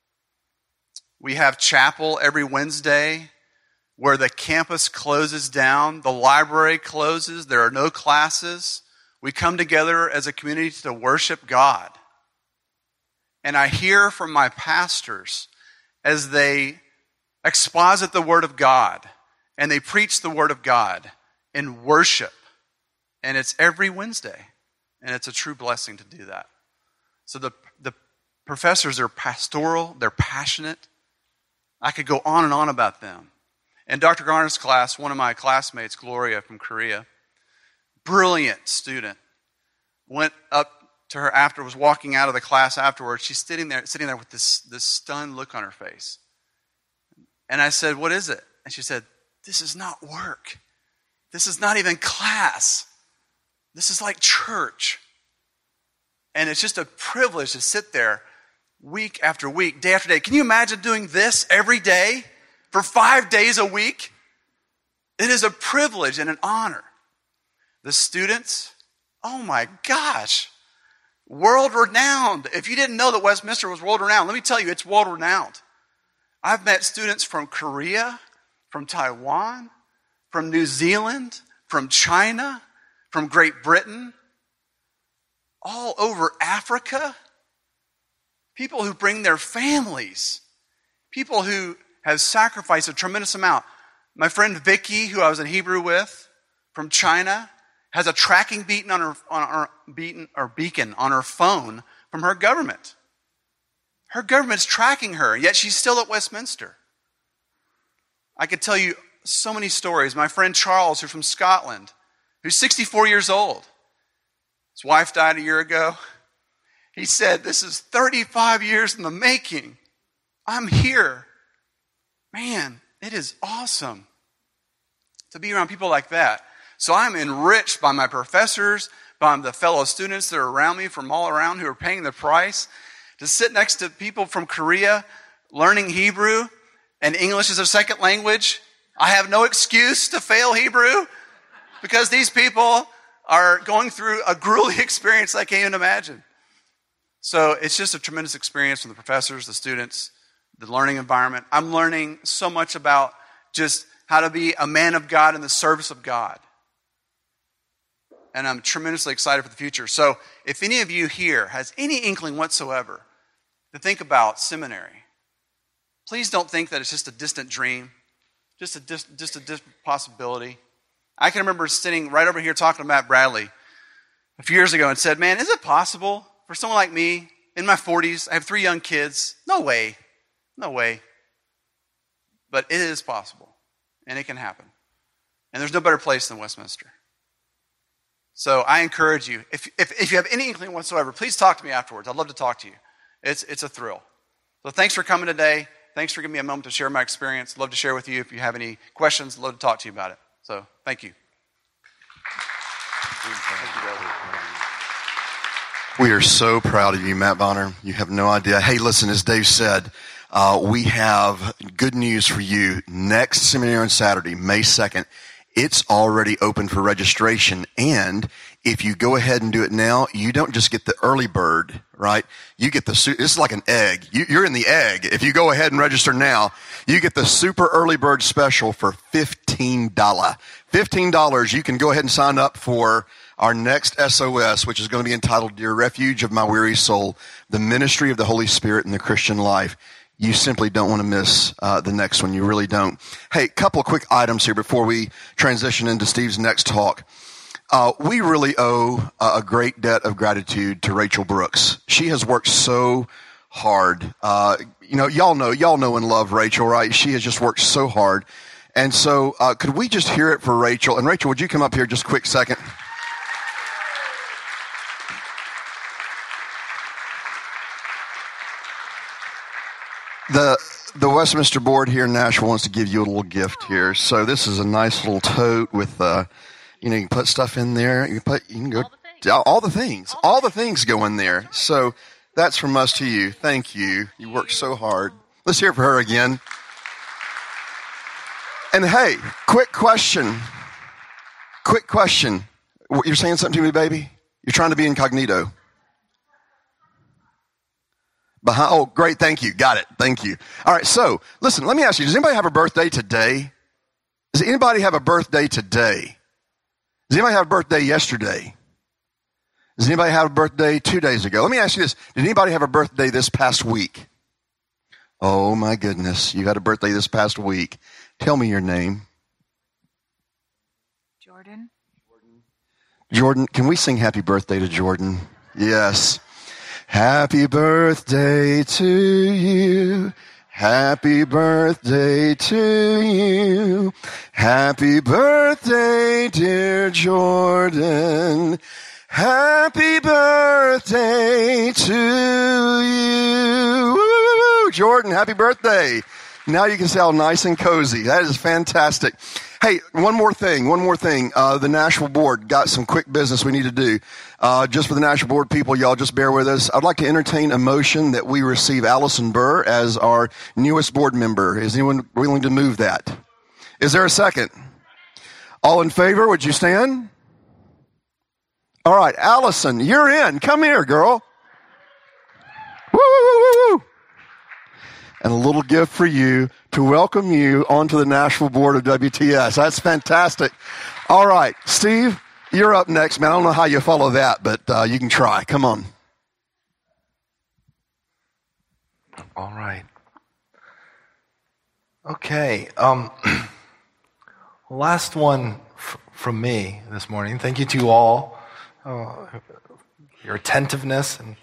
We have chapel every Wednesday where the campus closes down, the library closes, there are no classes. We come together as a community to worship God. And I hear from my pastors as they exposit the Word of God and they preach the Word of God in worship. And it's every Wednesday. And it's a true blessing to do that. So the professors are pastoral, they're passionate. I could go on and on about them. In Dr. Garner's class, one of my classmates, Gloria from Korea, brilliant student, went up to her after, was walking out of the class afterwards. She's sitting there with this stunned look on her face. And I said, "What is it?" And she said, "This is not work. This is not even class. This is like church." And it's just a privilege to sit there week after week, day after day. Can you imagine doing this every day for 5 days a week? It is a privilege and an honor. The students, oh my gosh, world-renowned. If you didn't know that Westminster was world-renowned, let me tell you, it's world-renowned. I've met students from Korea, from Taiwan, from New Zealand, from China, from Great Britain, all over Africa. People who bring their families. People who have sacrificed a tremendous amount. My friend Vicky, who I was in Hebrew with, from China, has a tracking beacon on her phone from her government. Her government's tracking her, yet she's still at Westminster. I could tell you so many stories. My friend Charles, who's from Scotland, who's 64 years old. His wife died a year ago. He said, "This is 35 years in the making. I'm here. Man, it is awesome to be around people like that. So I'm enriched by my professors, by the fellow students that are around me from all around who are paying the price. To sit next to people from Korea learning Hebrew and English as a second language, I have no excuse to fail Hebrew because these people are going through a grueling experience I can't even imagine. So it's just a tremendous experience from the professors, the students, the learning environment. I'm learning so much about just how to be a man of God in the service of God. And I'm tremendously excited for the future. So if any of you here has any inkling whatsoever to think about seminary, please don't think that it's just a distant dream, just a distant possibility. I can remember sitting right over here talking to Matt Bradley a few years ago and said, man, is it possible for someone like me in my 40s, I have 3 young kids? No way. No way. But it is possible, and it can happen. And there's no better place than Westminster. So I encourage you, if you have any inkling whatsoever, please talk to me afterwards. I'd love to talk to you. It's a thrill. So thanks for coming today. Thanks for giving me a moment to share my experience. Love to share with you. If you have any questions, love to talk to you about it. So thank you. We are so proud of you, Matt Bonner. You have no idea. Hey, listen, as Dave said, we have good news for you. Next seminary on Saturday, May 2nd, it's already open for registration. And if you go ahead and do it now, you don't just get the early bird, right? You get this is like an egg. You're in the egg. If you go ahead and register now, you get the super early bird special for $15. $15, you can go ahead and sign up for our next SOS, which is going to be entitled Dear Refuge of My Weary Soul, the Ministry of the Holy Spirit in the Christian Life. You simply don't want to miss the next one. You really don't. Hey, couple of quick items here before we transition into Steve's next talk. We really owe a great debt of gratitude to Rachel Brooks. She has worked so hard. Y'all know and love Rachel, right? She has just worked so hard. And so could we just hear it for Rachel? And Rachel, would you come up here just a quick second? The Westminster Board here in Nashville wants to give you a little gift here. So this is a nice little tote with, you can put stuff in there. You can go all the things go in there. So that's from us to you. Thank you. You worked so hard. Let's hear it for her again. And hey, quick question. You're saying something to me, baby? You're trying to be incognito. Oh, great. Thank you. Got it. Thank you. All right. So listen, let me ask you, does anybody have a birthday today? Does anybody have a birthday today? Does anybody have a birthday yesterday? Does anybody have a birthday 2 days ago? Let me ask you this. Did anybody have a birthday this past week? Oh my goodness. You had a birthday this past week. Tell me your name. Jordan, can we sing happy birthday to Jordan? Yes. Happy birthday to you. Happy birthday to you. Happy birthday, dear Jordan. Happy birthday to you. Woo, Jordan, happy birthday. Now you can see how nice and cozy. That is fantastic. Hey, one more thing. The Nashville Board got some quick business we need to do. Just for the Nashville Board people, y'all just bear with us. I'd like to entertain a motion that we receive Allison Burr as our newest board member. Is anyone willing to move that? Is there a second? All in favor, would you stand? All right, Allison, you're in. Come here, girl. Woo, woo, woo, woo. And a little gift for you to welcome you onto the Nashville Board of WTS. That's fantastic. All right, Steve, you're up next, man. I don't know how you follow that, but you can try. Come on. All right. Okay. Last one from me this morning. Thank you to all. Your attentiveness. And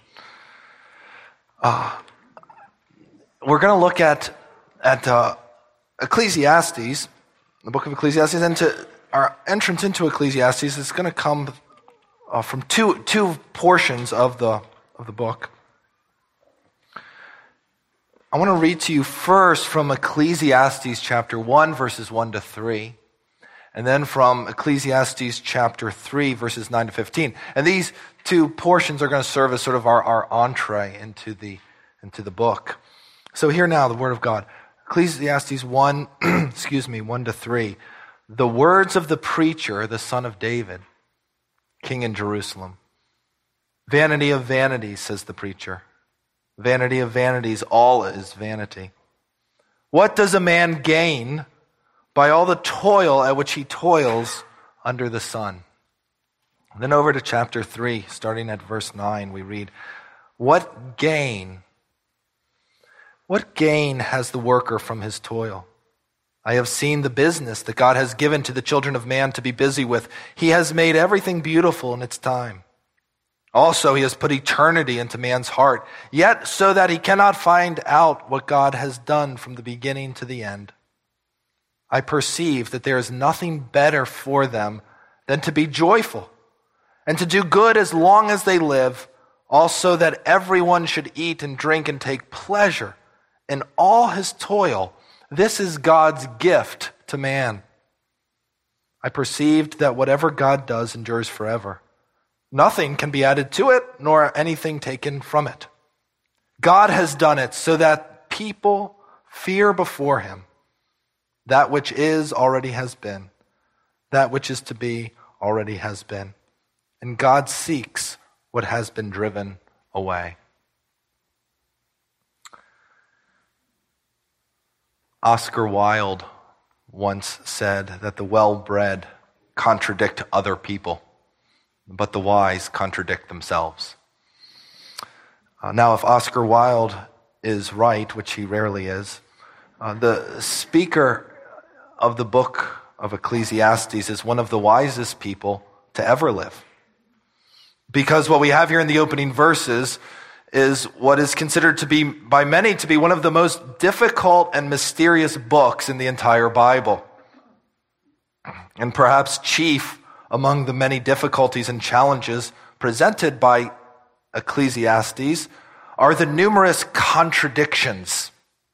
we're going to look at Ecclesiastes, the book of Ecclesiastes, and our entrance into Ecclesiastes is going to come from two portions of the book. I want to read to you first from Ecclesiastes chapter 1, verses 1 to 3, and then from Ecclesiastes chapter 3, verses 9 to 15. And these two portions are going to serve as sort of our entree into the book. So hear now the word of God. Ecclesiastes 1, 1 to 3. The words of the preacher, the son of David, king in Jerusalem. Vanity of vanities, says the preacher. Vanity of vanities, all is vanity. What does a man gain by all the toil at which he toils under the sun? And then over to chapter 3, starting at verse 9, we read, What gain has the worker from his toil? I have seen the business that God has given to the children of man to be busy with. He has made everything beautiful in its time. Also, he has put eternity into man's heart, yet so that he cannot find out what God has done from the beginning to the end. I perceive that there is nothing better for them than to be joyful and to do good as long as they live, also that everyone should eat and drink and take pleasure in all his toil. This is God's gift to man. I perceived that whatever God does endures forever. Nothing can be added to it, nor anything taken from it. God has done it so that people fear before him. That which is already has been. That which is to be already has been. And God seeks what has been driven away. Oscar Wilde once said that the well-bred contradict other people, but the wise contradict themselves. Now, if Oscar Wilde is right, which he rarely is, the speaker of the book of Ecclesiastes is one of the wisest people to ever live. Because what we have here in the opening verses is what is considered to be, by many, to be one of the most difficult and mysterious books in the entire Bible. And perhaps chief among the many difficulties and challenges presented by Ecclesiastes are the numerous contradictions.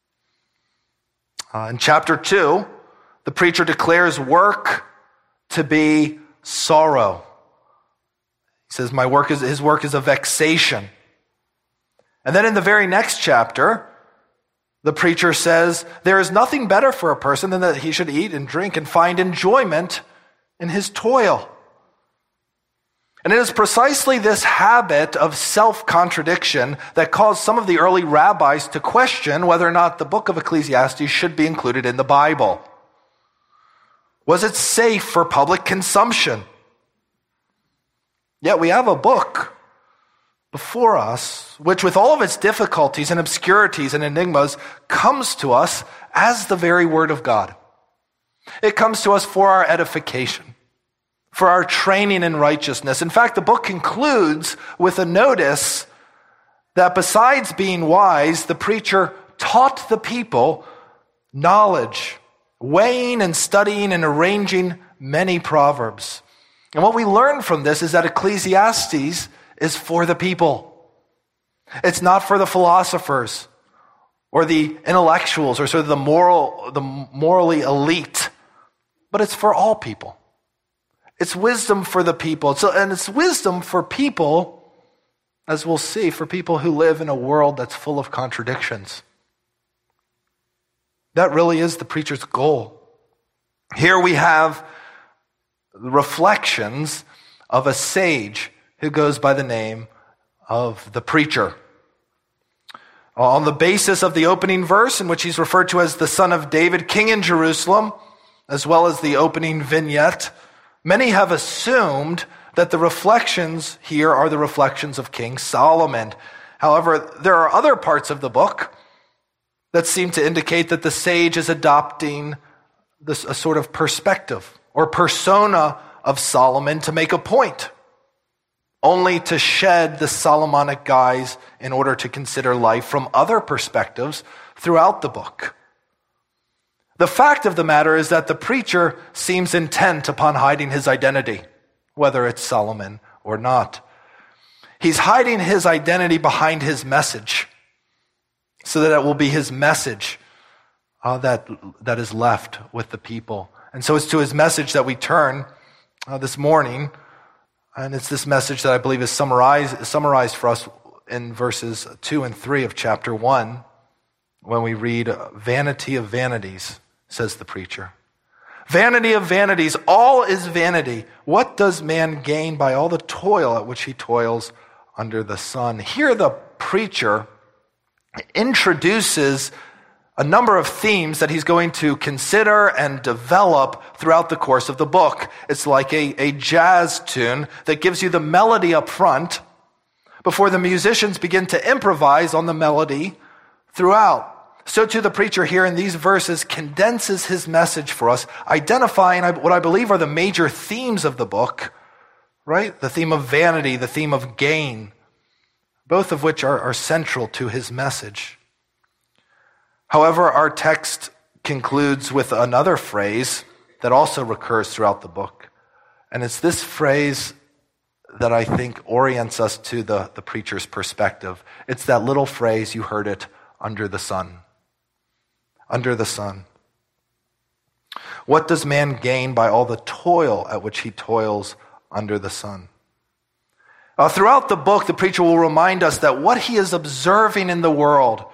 In chapter 2, the preacher declares work to be sorrow. He says, his work is a vexation. And then in the very next chapter, the preacher says, there is nothing better for a person than that he should eat and drink and find enjoyment in his toil. And it is precisely this habit of self-contradiction that caused some of the early rabbis to question whether or not the book of Ecclesiastes should be included in the Bible. Was it safe for public consumption? Yet we have a book before us, which with all of its difficulties and obscurities and enigmas, comes to us as the very Word of God. It comes to us for our edification, for our training in righteousness. In fact, the book concludes with a notice that besides being wise, the preacher taught the people knowledge, weighing and studying and arranging many proverbs. And what we learn from this is that Ecclesiastes is for the people. It's not for the philosophers or the intellectuals or sort of the morally elite, but it's for all people. It's wisdom for the people. And it's wisdom for people, as we'll see, for people who live in a world that's full of contradictions. That really is the preacher's goal. Here we have reflections of a sage who goes by the name of the preacher. On the basis of the opening verse, in which he's referred to as the son of David, king in Jerusalem, as well as the opening vignette, many have assumed that the reflections here are the reflections of King Solomon. However, there are other parts of the book that seem to indicate that the sage is adopting a sort of perspective or persona of Solomon to make a point, only to shed the Solomonic guise in order to consider life from other perspectives throughout the book. The fact of the matter is that the preacher seems intent upon hiding his identity, whether it's Solomon or not. He's hiding his identity behind his message. so that it will be his message that is left with the people. And so it's to his message that we turn this morning, and it's this message that I believe is summarized for us in verses 2 and 3 of chapter 1, when we read, "Vanity of vanities," says the preacher. "Vanity of vanities, all is vanity. What does man gain by all the toil at which he toils under the sun?" Here the preacher introduces a number of themes that he's going to consider and develop throughout the course of the book. It's like a jazz tune that gives you the melody up front before the musicians begin to improvise on the melody throughout. So too the preacher here in these verses condenses his message for us, identifying what I believe are the major themes of the book, right? The theme of vanity, the theme of gain, both of which are central to his message. However, our text concludes with another phrase that also recurs throughout the book. And it's this phrase that I think orients us to the preacher's perspective. It's that little phrase, you heard it, under the sun. Under the sun. What does man gain by all the toil at which he toils under the sun? Throughout the book, the preacher will remind us that what he is observing in the world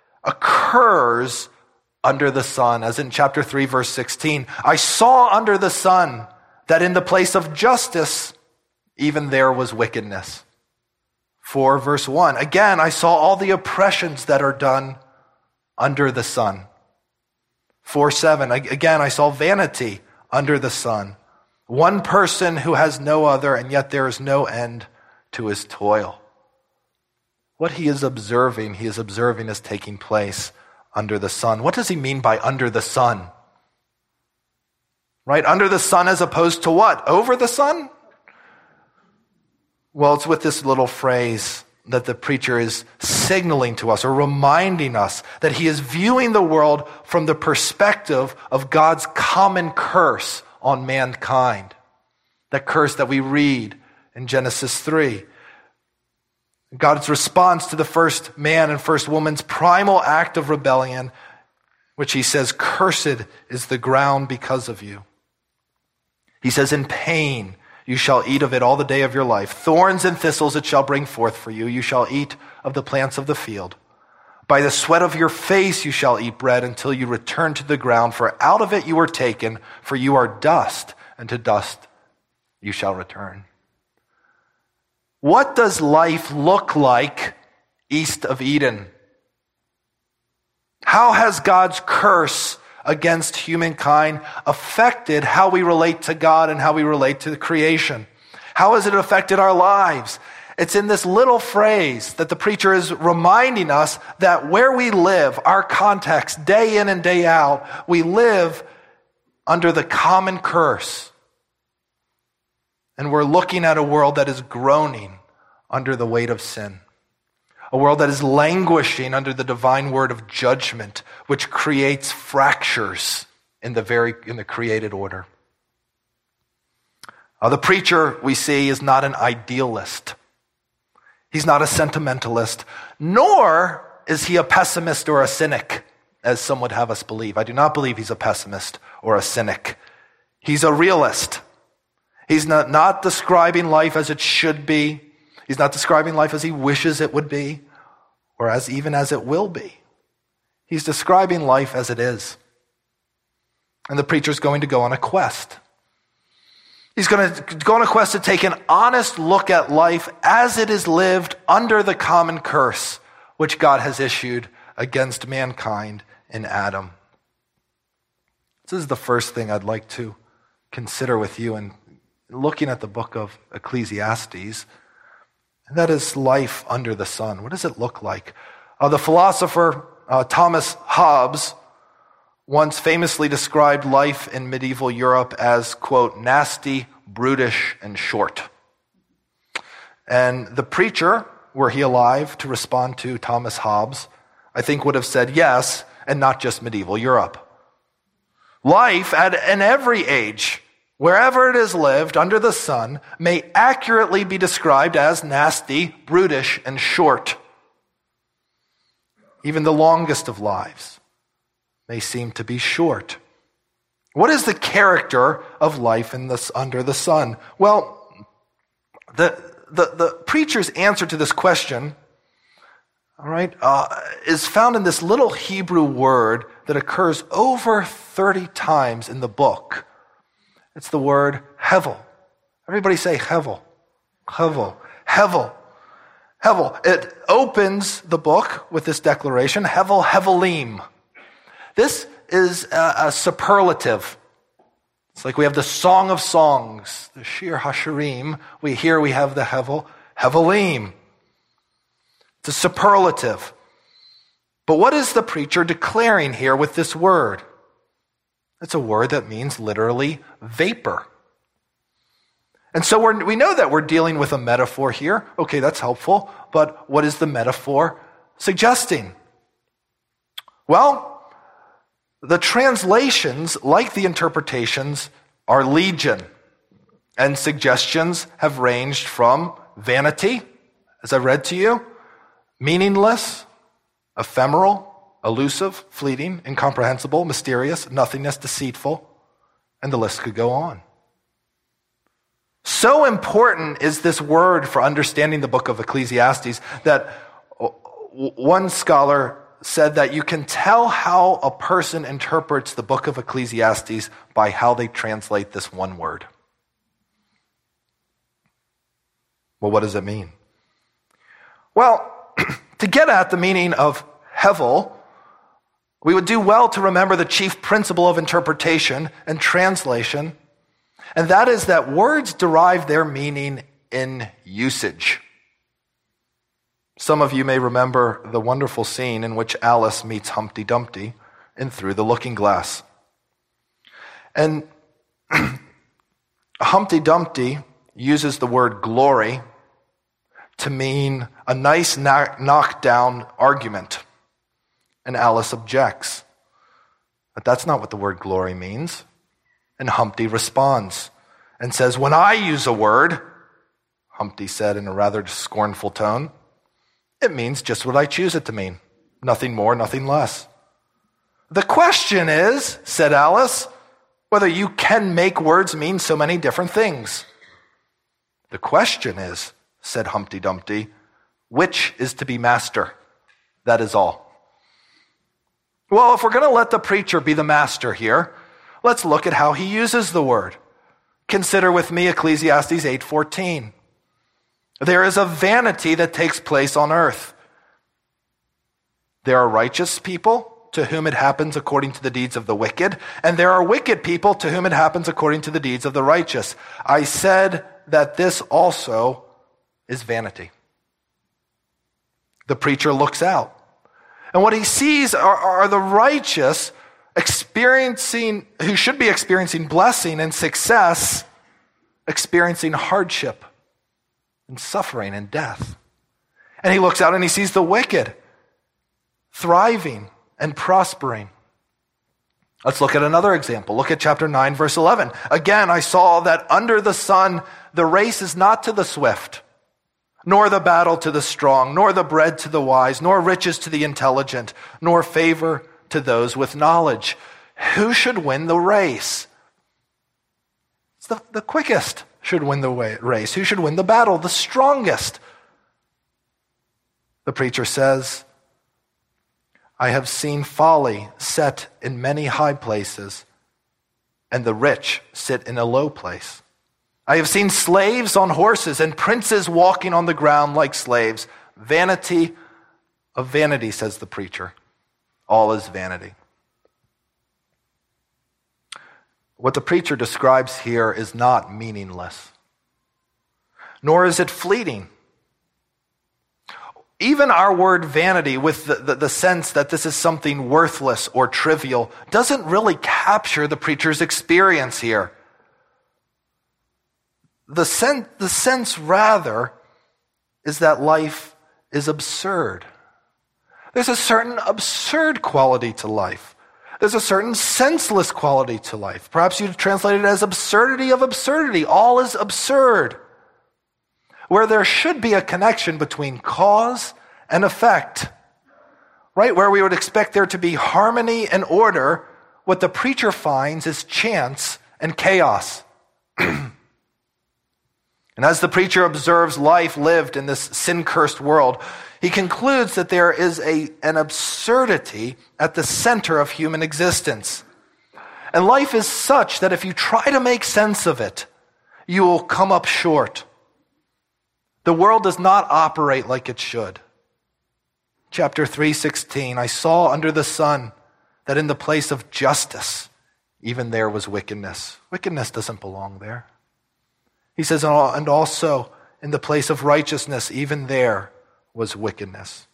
occurs under the sun. As in chapter 3, verse 16, "I saw under the sun that in the place of justice, even there was wickedness." 4, verse 1, "Again, I saw all the oppressions that are done under the sun." 4:7, "Again, I saw vanity under the sun. One person who has no other, and yet there is no end to his toil." What he is observing as taking place under the sun. What does he mean by under the sun? Right? Under the sun as opposed to what? Over the sun? Well, it's with this little phrase that the preacher is signaling to us or reminding us that he is viewing the world from the perspective of God's common curse on mankind. That curse that we read in Genesis 3. God's response to the first man and first woman's primal act of rebellion, which he says, "Cursed is the ground because of you." He says, "In pain you shall eat of it all the day of your life. Thorns and thistles it shall bring forth for you. You shall eat of the plants of the field. By the sweat of your face you shall eat bread until you return to the ground, for out of it you were taken, for you are dust, and to dust you shall return." What does life look like east of Eden? How has God's curse against humankind affected how we relate to God and how we relate to the creation? How has it affected our lives? It's in this little phrase that the preacher is reminding us that where we live, our context, day in and day out, we live under the common curse. And we're looking at a world that is groaning under the weight of sin. A world that is languishing under the divine word of judgment, which creates fractures in the created order. The preacher, we see, is not an idealist. He's not a sentimentalist, nor is he a pessimist or a cynic, as some would have us believe. I do not believe he's a pessimist or a cynic. He's a realist. He's not describing life as it should be. He's not describing life as he wishes it would be, or even as it will be. He's describing life as it is. And the preacher's going to go on a quest. He's going to go on a quest to take an honest look at life as it is lived under the common curse which God has issued against mankind in Adam. This is the first thing I'd like to consider with you in looking at the book of Ecclesiastes. And that is life under the sun. What does it look like? The philosopher Thomas Hobbes once famously described life in medieval Europe as, quote, nasty, brutish, and short. And the preacher, were he alive to respond to Thomas Hobbes, I think would have said yes, and not just medieval Europe. Life in every age, wherever it is lived under the sun, may accurately be described as nasty, brutish, and short. even the longest of lives, may seem to be short. What is the character of life under the sun? Well, the preacher's answer to this question, all right, is found in this little Hebrew word that occurs over 30 times in the book. It's the word hevel. Everybody say hevel. Hevel. Hevel. Hevel. It opens the book with this declaration, hevel, hevelim. This is a superlative. It's like we have the Song of Songs, the Shir HaShirim. We have the hevel, hevelim. It's a superlative. But what is the preacher declaring here with this word? It's a word that means literally vapor. And so we know that we're dealing with a metaphor here. Okay, that's helpful. But what is the metaphor suggesting? Well, the translations, like the interpretations, are legion. And suggestions have ranged from vanity, as I read to you, meaningless, ephemeral, elusive, fleeting, incomprehensible, mysterious, nothingness, deceitful, and the list could go on. So important is this word for understanding the book of Ecclesiastes that one scholar said that you can tell how a person interprets the book of Ecclesiastes by how they translate this one word. Well, what does it mean? Well, to get at the meaning of hevel, we would do well to remember the chief principle of interpretation and translation, and that is that words derive their meaning in usage. Some of you may remember the wonderful scene in which Alice meets Humpty Dumpty in Through the Looking Glass. And Humpty Dumpty uses the word glory to mean a nice knockdown argument. And Alice objects. But that's not what the word glory means. And Humpty responds and says, when I use a word, Humpty said in a rather scornful tone, it means just what I choose it to mean. Nothing more, nothing less. The question is, said Alice, whether you can make words mean so many different things. The question is, said Humpty Dumpty, which is to be master? That is all. Well, if we're going to let the preacher be the master here, let's look at how he uses the word. Consider with me Ecclesiastes 8:14. There is a vanity that takes place on earth. There are righteous people to whom it happens according to the deeds of the wicked, and there are wicked people to whom it happens according to the deeds of the righteous. I said that this also is vanity. The preacher looks out, and what he sees are the righteous who should be experiencing blessing and success, experiencing hardship and suffering and death. And he looks out and he sees the wicked thriving and prospering. Let's look at another example. Look at chapter 9, verse 11. Again, I saw that under the sun, the race is not to the swift, nor the battle to the strong, nor the bread to the wise, nor riches to the intelligent, nor favor to those with knowledge. Who should win the race? It's the quickest should win the race. Who should win the battle? The strongest. The preacher says, I have seen folly set in many high places, and the rich sit in a low place. I have seen slaves on horses and princes walking on the ground like slaves. Vanity of vanity, says the preacher. All is vanity. What the preacher describes here is not meaningless, nor is it fleeting. Even our word vanity, with the sense that this is something worthless or trivial, doesn't really capture the preacher's experience here. The sense rather is that life is absurd. There's a certain absurd quality to life. There's a certain senseless quality to life. Perhaps you'd translate it as absurdity of absurdity. All is absurd. Where there should be a connection between cause and effect, Right where we would expect there to be harmony and order, what the preacher finds is chance and chaos. And as the preacher observes life lived in this sin-cursed world, he concludes that there is an absurdity at the center of human existence. And life is such that if you try to make sense of it, you will come up short. The world does not operate like it should. Chapter 3:16, I saw under the sun that in the place of justice, even there was wickedness. Wickedness doesn't belong there. He says, and also in the place of righteousness, even there was wickedness.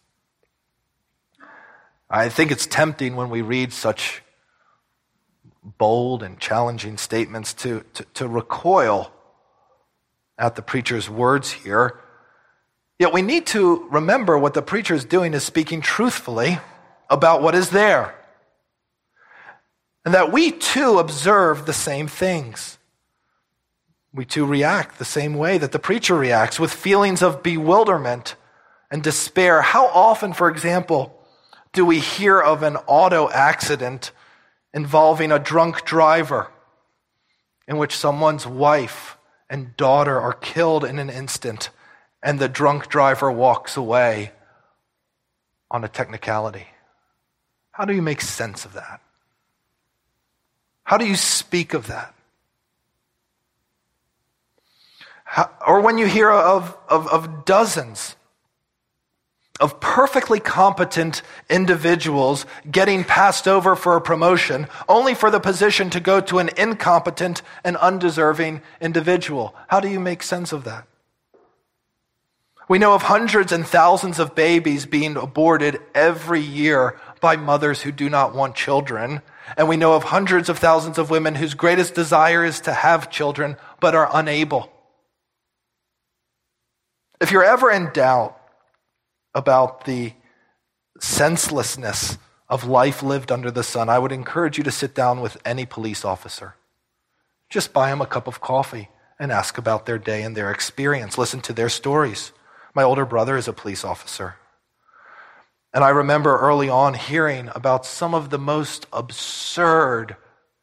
I think it's tempting when we read such bold and challenging statements to recoil at the preacher's words here. Yet we need to remember what the preacher is doing is speaking truthfully about what is there. And that we too observe the same things. We too react the same way that the preacher reacts, with feelings of bewilderment and despair. How often, for example, do we hear of an auto accident involving a drunk driver in which someone's wife and daughter are killed in an instant and the drunk driver walks away on a technicality? How do you make sense of that? How do you speak of that? Or when you hear of dozens of perfectly competent individuals getting passed over for a promotion, only for the position to go to an incompetent and undeserving individual. How do you make sense of that? We know of hundreds and thousands of babies being aborted every year by mothers who do not want children. And we know of hundreds of thousands of women whose greatest desire is to have children but are unable. If you're ever in doubt about the senselessness of life lived under the sun, I would encourage you to sit down with any police officer. Just buy them a cup of coffee and ask about their day and their experience. Listen to their stories. My older brother is a police officer. And I remember early on hearing about some of the most absurd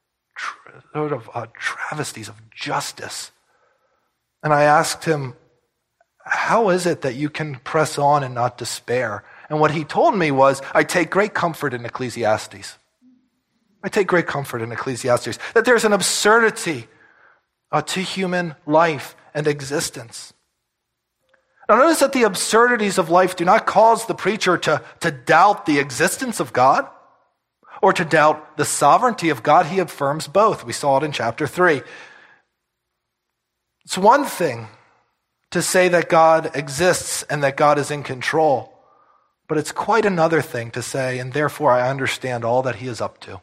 travesties of justice. And I asked him, how is it that you can press on and not despair? And what he told me was, I take great comfort in Ecclesiastes. I take great comfort in Ecclesiastes, that there's an absurdity to human life and existence. Now notice that the absurdities of life do not cause the preacher to doubt the existence of God or to doubt the sovereignty of God. He affirms both. We saw it in chapter 3. It's one thing to say that God exists and that God is in control, but it's quite another thing to say, and therefore I understand all that he is up to.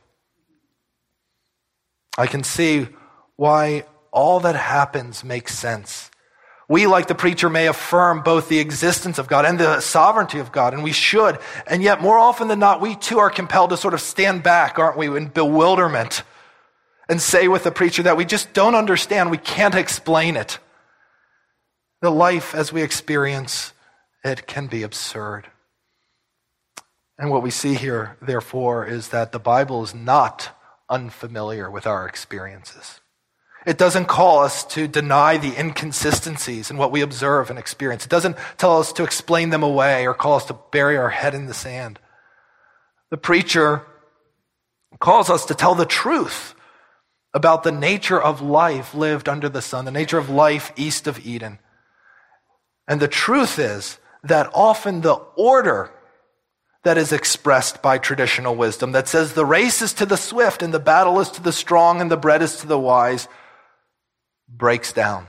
I can see why all that happens makes sense. We, like the preacher, may affirm both the existence of God and the sovereignty of God, and we should. And yet, more often than not, we too are compelled to sort of stand back, aren't we, in bewilderment and say with the preacher that we just don't understand, we can't explain it. The life as we experience it can be absurd. And what we see here, therefore, is that the Bible is not unfamiliar with our experiences. It doesn't call us to deny the inconsistencies in what we observe and experience. It doesn't tell us to explain them away or call us to bury our head in the sand. The preacher calls us to tell the truth about the nature of life lived under the sun, the nature of life east of Eden. And the truth is that often the order that is expressed by traditional wisdom that says the race is to the swift and the battle is to the strong and the bread is to the wise breaks down.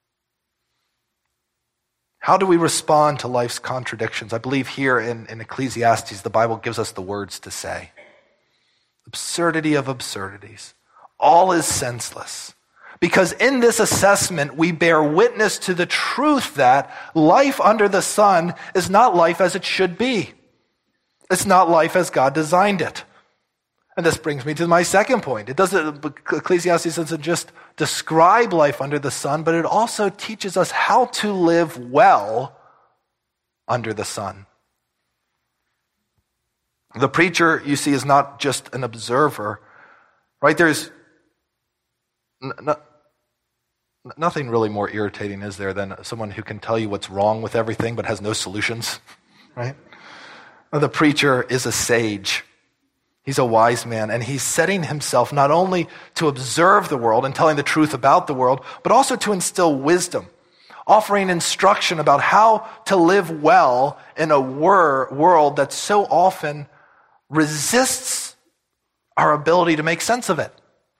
How do we respond to life's contradictions? I believe here in Ecclesiastes, the Bible gives us the words to say. Absurdity of absurdities. All is senseless. Because in this assessment, we bear witness to the truth that life under the sun is not life as it should be. It's not life as God designed it. And this brings me to my second point. Ecclesiastes doesn't just describe life under the sun, but it also teaches us how to live well under the sun. The preacher, you see, is not just an observer, right? There's nothing really more irritating, is there, than someone who can tell you what's wrong with everything but has no solutions, right? The preacher is a sage. He's a wise man, and he's setting himself not only to observe the world and telling the truth about the world, but also to instill wisdom, offering instruction about how to live well in a world that so often resists our ability to make sense of it.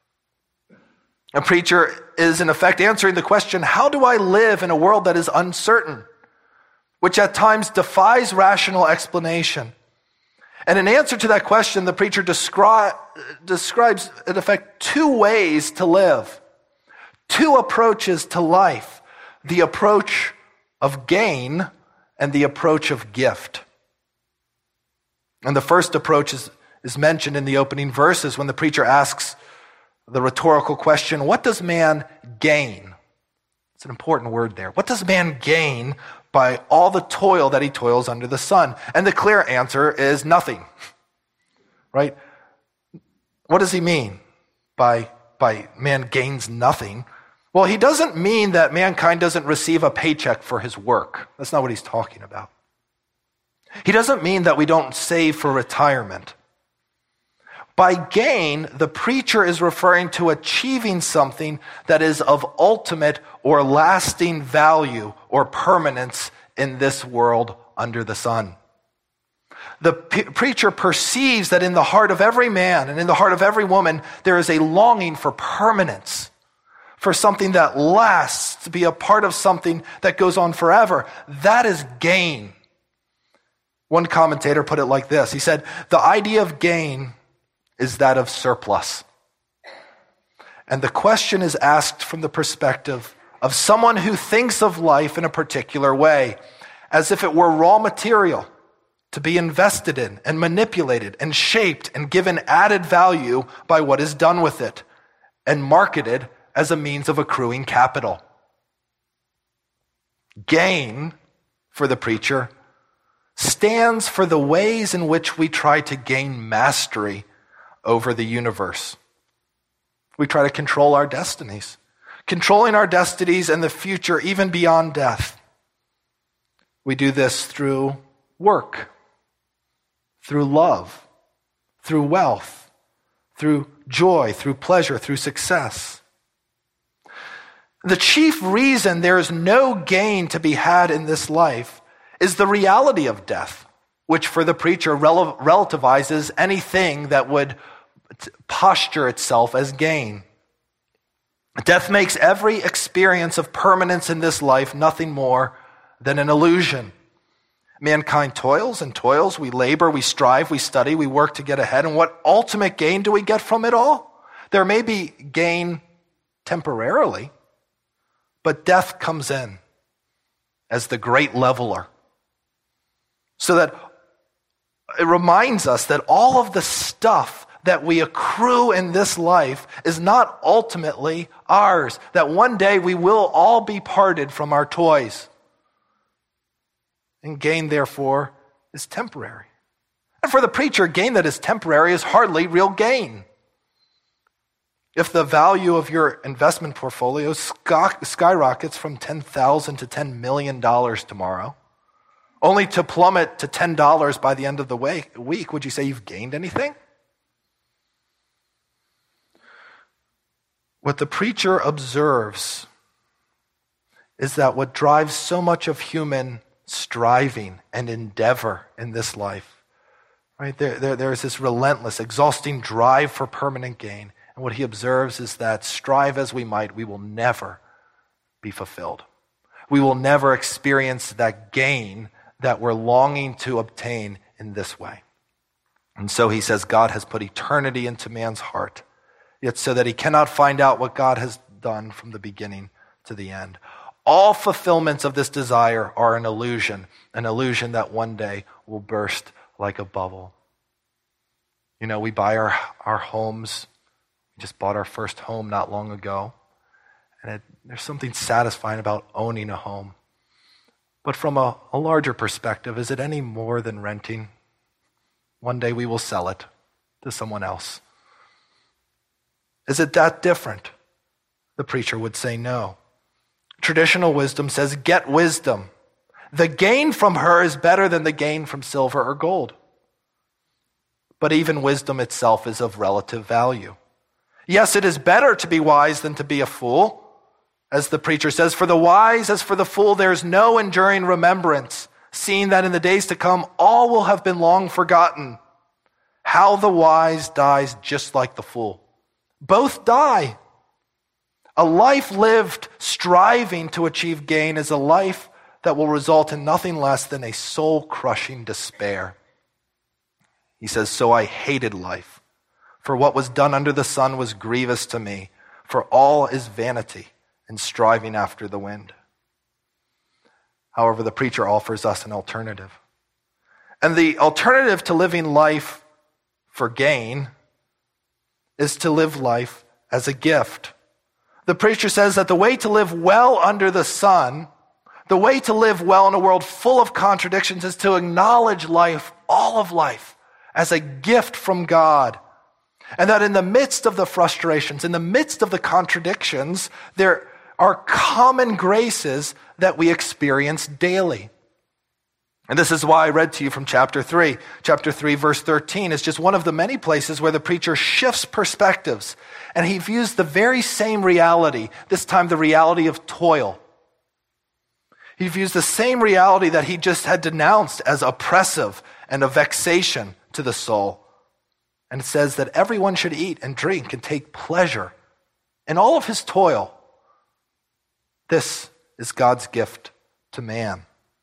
A preacher is, in effect, answering the question, how do I live in a world that is uncertain, which at times defies rational explanation? And in answer to that question, the preacher describes, in effect, two ways to live, two approaches to life, the approach of gain and the approach of gift. And the first approach is mentioned in the opening verses when the preacher asks the rhetorical question, what does man gain? It's an important word there. What does man gain by all the toil that he toils under the sun? And the clear answer is nothing, right? What does he mean by man gains nothing? Well, he doesn't mean that mankind doesn't receive a paycheck for his work. That's not what he's talking about. He doesn't mean that we don't save for retirement. By gain, the preacher is referring to achieving something that is of ultimate or lasting value or permanence in this world under the sun. The preacher perceives that in the heart of every man and in the heart of every woman, there is a longing for permanence, for something that lasts, to be a part of something that goes on forever. That is gain. One commentator put it like this. He said, the idea of gain is that of surplus. And the question is asked from the perspective of someone who thinks of life in a particular way, as if it were raw material to be invested in and manipulated and shaped and given added value by what is done with it and marketed as a means of accruing capital. Gain, for the preacher, stands for the ways in which we try to gain mastery over the universe. We try to control our destinies, controlling our destinies and the future even beyond death. We do this through work, through love, through wealth, through joy, through pleasure, through success. The chief reason there is no gain to be had in this life is the reality of death, which for the preacher relativizes anything that would posture itself as gain. Death makes every experience of permanence in this life nothing more than an illusion. Mankind toils and toils, we labor, we strive, we study, we work to get ahead, and what ultimate gain do we get from it all? There may be gain temporarily, but death comes in as the great leveler, so that it reminds us that all of the stuff that we accrue in this life is not ultimately ours, that one day we will all be parted from our toys. And gain, therefore, is temporary. And for the preacher, gain that is temporary is hardly real gain. If the value of your investment portfolio skyrockets from $10,000 to $10 million tomorrow, only to plummet to $10 by the end of the week, would you say you've gained anything? What the preacher observes is that what drives so much of human striving and endeavor in this life, right? There's this relentless, exhausting drive for permanent gain. And what he observes is that strive as we might, we will never be fulfilled. We will never experience that gain that we're longing to obtain in this way. And so he says God has put eternity into man's heart, yet so that he cannot find out what God has done from the beginning to the end. All fulfillments of this desire are an illusion that one day will burst like a bubble. You know, we buy our homes. We just bought our first home not long ago. And there's something satisfying about owning a home. But from a larger perspective, is it any more than renting? One day we will sell it to someone else. Is it that different? The preacher would say no. Traditional wisdom says, get wisdom. The gain from her is better than the gain from silver or gold. But even wisdom itself is of relative value. Yes, it is better to be wise than to be a fool. As the preacher says, for the wise as for the fool, there is no enduring remembrance, seeing that in the days to come, all will have been long forgotten. How the wise dies just like the fool. Both die. A life lived striving to achieve gain is a life that will result in nothing less than a soul-crushing despair. He says, so I hated life, for what was done under the sun was grievous to me, for all is vanity and striving after the wind. However, the preacher offers us an alternative. And the alternative to living life for gain is to live life as a gift. The preacher says that the way to live well under the sun, the way to live well in a world full of contradictions, is to acknowledge life, all of life, as a gift from God. And that in the midst of the frustrations, in the midst of the contradictions, there are common graces that we experience daily. And this is why I read to you from chapter 3. Chapter 3, verse 13 is just one of the many places where the preacher shifts perspectives. And he views the very same reality, this time the reality of toil. He views the same reality that he just had denounced as oppressive and a vexation to the soul. And it says that everyone should eat and drink and take pleasure in all of his toil. This is God's gift to man.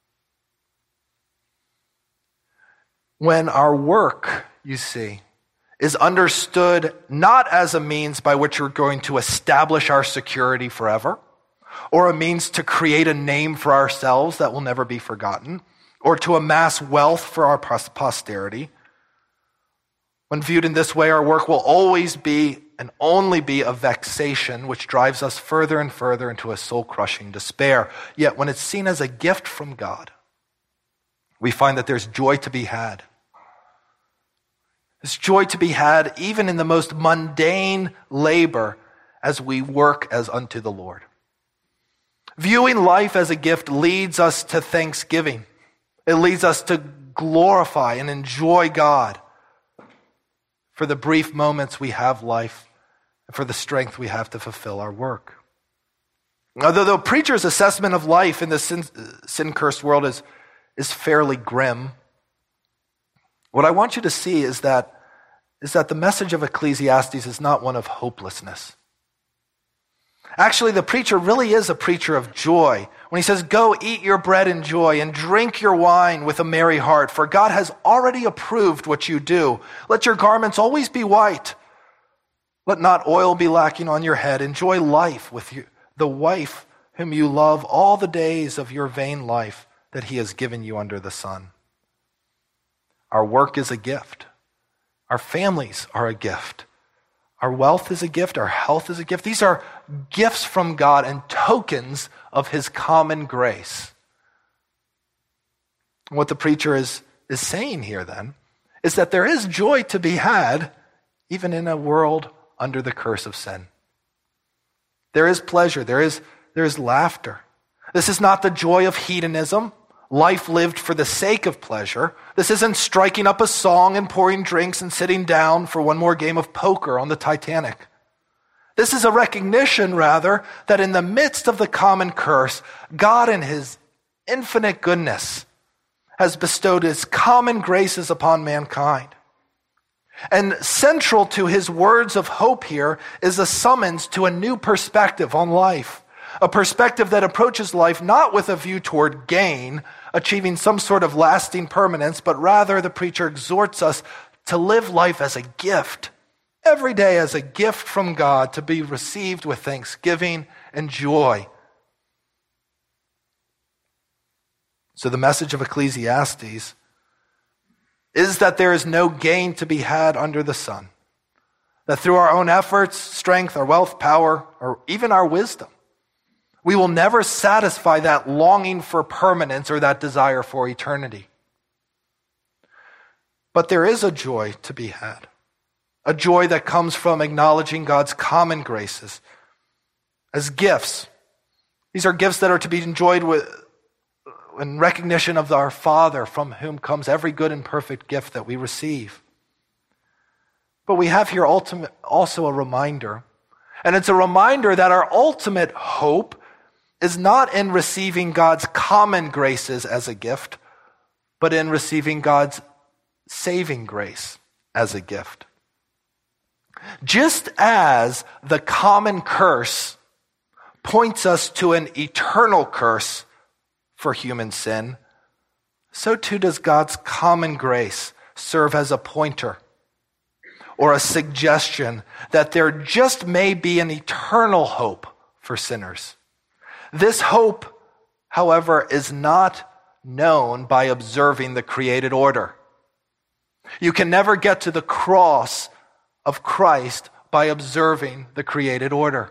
When our work, you see, is understood not as a means by which we're going to establish our security forever, or a means to create a name for ourselves that will never be forgotten, or to amass wealth for our posterity. When viewed in this way, our work will always be and only be a vexation which drives us further and further into a soul-crushing despair. Yet when it's seen as a gift from God, we find that there's joy to be had. There's joy to be had even in the most mundane labor as we work as unto the Lord. Viewing life as a gift leads us to thanksgiving. It leads us to glorify and enjoy God for the brief moments we have life and for the strength we have to fulfill our work. Although the preacher's assessment of life in this sin-cursed world is fairly grim, what I want you to see is that the message of Ecclesiastes is not one of hopelessness. Actually, the preacher really is a preacher of joy when he says, go eat your bread in joy and drink your wine with a merry heart, for God has already approved what you do. Let your garments always be white. Let not oil be lacking on your head. Enjoy life with the wife whom you love all the days of your vain life that he has given you under the sun. Our work is a gift. Our families are a gift. Our wealth is a gift. Our health is a gift. These are gifts from God and tokens of his common grace. What the preacher is saying here then is that there is joy to be had even in a world under the curse of sin. There is pleasure. There is laughter. This is not the joy of hedonism, life lived for the sake of pleasure. This isn't striking up a song and pouring drinks and sitting down for one more game of poker on the Titanic. This is a recognition, rather, that in the midst of the common curse, God in his infinite goodness has bestowed his common graces upon mankind. And central to his words of hope here is a summons to a new perspective on life. A perspective that approaches life not with a view toward gain, achieving some sort of lasting permanence, but rather the preacher exhorts us to live life as a gift, every day as a gift from God to be received with thanksgiving and joy. So the message of Ecclesiastes is that there is no gain to be had under the sun. That through our own efforts, strength, our wealth, power, or even our wisdom, we will never satisfy that longing for permanence or that desire for eternity. But there is a joy to be had, a joy that comes from acknowledging God's common graces as gifts. These are gifts that are to be enjoyed in recognition of our Father, from whom comes every good and perfect gift that we receive. But we have here also a reminder, and it's a reminder that our ultimate hope is not in receiving God's common graces as a gift, but in receiving God's saving grace as a gift. Just as the common curse points us to an eternal curse for human sin, so too does God's common grace serve as a pointer or a suggestion that there just may be an eternal hope for sinners. This hope, however, is not known by observing the created order. You can never get to the cross of Christ by observing the created order,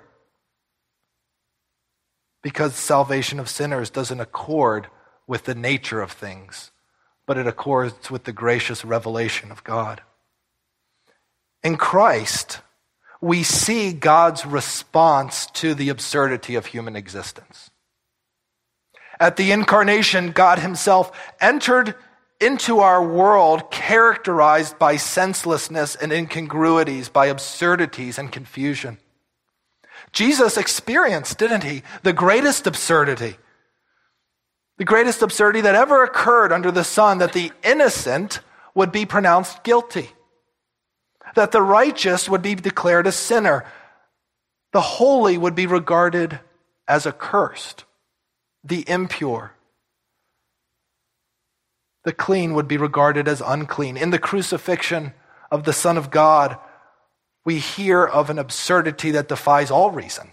because salvation of sinners doesn't accord with the nature of things, but it accords with the gracious revelation of God. In Christ, we see God's response to the absurdity of human existence. At the incarnation, God himself entered into our world characterized by senselessness and incongruities, by absurdities and confusion. Jesus experienced, didn't he, the greatest absurdity that ever occurred under the sun, that the innocent would be pronounced guilty, that the righteous would be declared a sinner, the holy would be regarded as accursed, the impure, the clean would be regarded as unclean. In the crucifixion of the Son of God, we hear of an absurdity that defies all reason.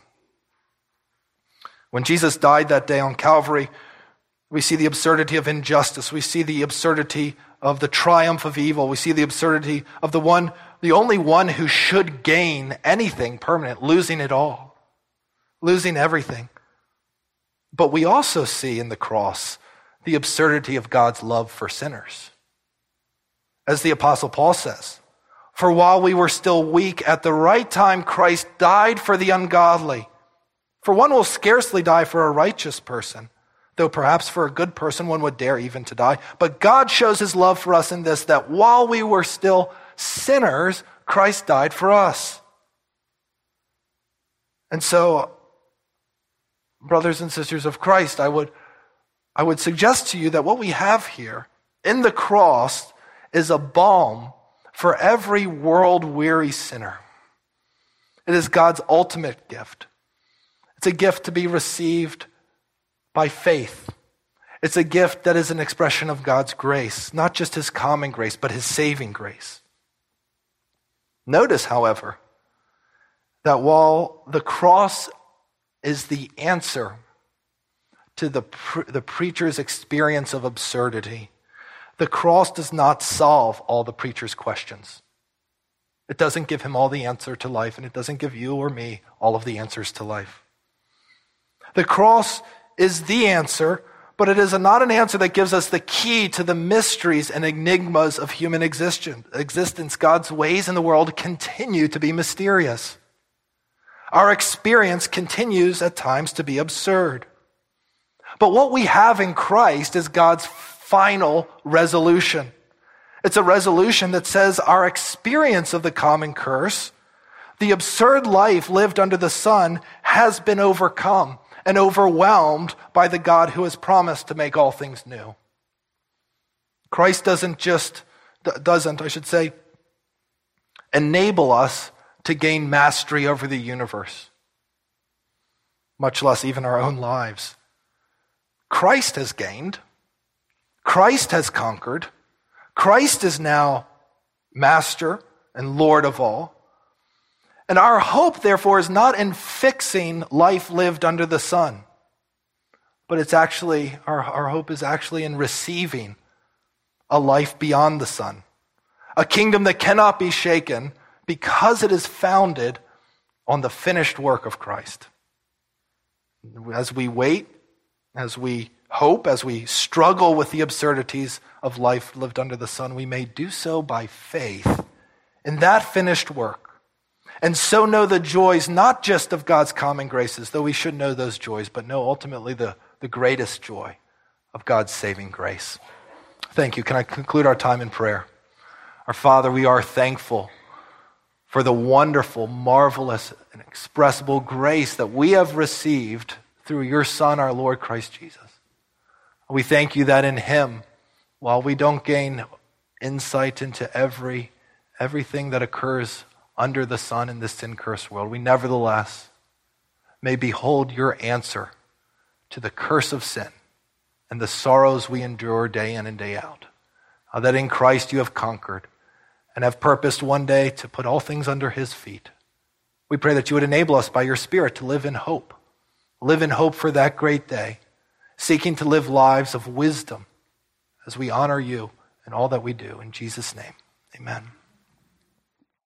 When Jesus died that day on Calvary, we see the absurdity of injustice. We see the absurdity of the triumph of evil. We see the absurdity of the only one who should gain anything permanent, losing it all, losing everything. But we also see in the cross the absurdity of God's love for sinners. As the Apostle Paul says, "For while we were still weak, at the right time Christ died for the ungodly. For one will scarcely die for a righteous person, though perhaps for a good person one would dare even to die. But God shows his love for us in this, that while we were still sinners, Christ died for us." And so, brothers and sisters of Christ, I would suggest to you that what we have here in the cross is a balm for every world-weary sinner. It is God's ultimate gift. It's a gift to be received by faith. It's a gift that is an expression of God's grace, not just his common grace, but his saving grace. Notice, however, that while the cross is the answer to the preacher's experience of absurdity, the cross does not solve all the preacher's questions. It doesn't give him all the answer to life, and it doesn't give you or me all of the answers to life. The cross is the answer, but it is not an answer that gives us the key to the mysteries and enigmas of human existence. God's ways in the world continue to be mysterious. Our experience continues at times to be absurd. But what we have in Christ is God's final resolution. It's a resolution that says our experience of the common curse, the absurd life lived under the sun, has been overcome and overwhelmed by the God who has promised to make all things new. Christ doesn't enable us to gain mastery over the universe, much less even our own lives. Christ has gained. Christ has conquered. Christ is now master and Lord of all. And our hope, therefore, is not in fixing life lived under the sun, but it's actually, our hope is actually in receiving a life beyond the sun, a kingdom that cannot be shaken because it is founded on the finished work of Christ. As we wait, as we hope, as we struggle with the absurdities of life lived under the sun, we may do so by faith in that finished work, and so know the joys not just of God's common graces, though we should know those joys, but know ultimately the greatest joy of God's saving grace. Thank you. Can I conclude our time in prayer? Our Father, we are thankful for the wonderful, marvelous, and inexpressible grace that we have received through your Son, our Lord Christ Jesus. We thank you that in him, while we don't gain insight into everything that occurs under the sun in this sin-cursed world, we nevertheless may behold your answer to the curse of sin and the sorrows we endure day in and day out. That in Christ you have conquered and have purposed one day to put all things under his feet. We pray that you would enable us by your Spirit to live in hope for that great day, seeking to live lives of wisdom as we honor you in all that we do. In Jesus' name, amen.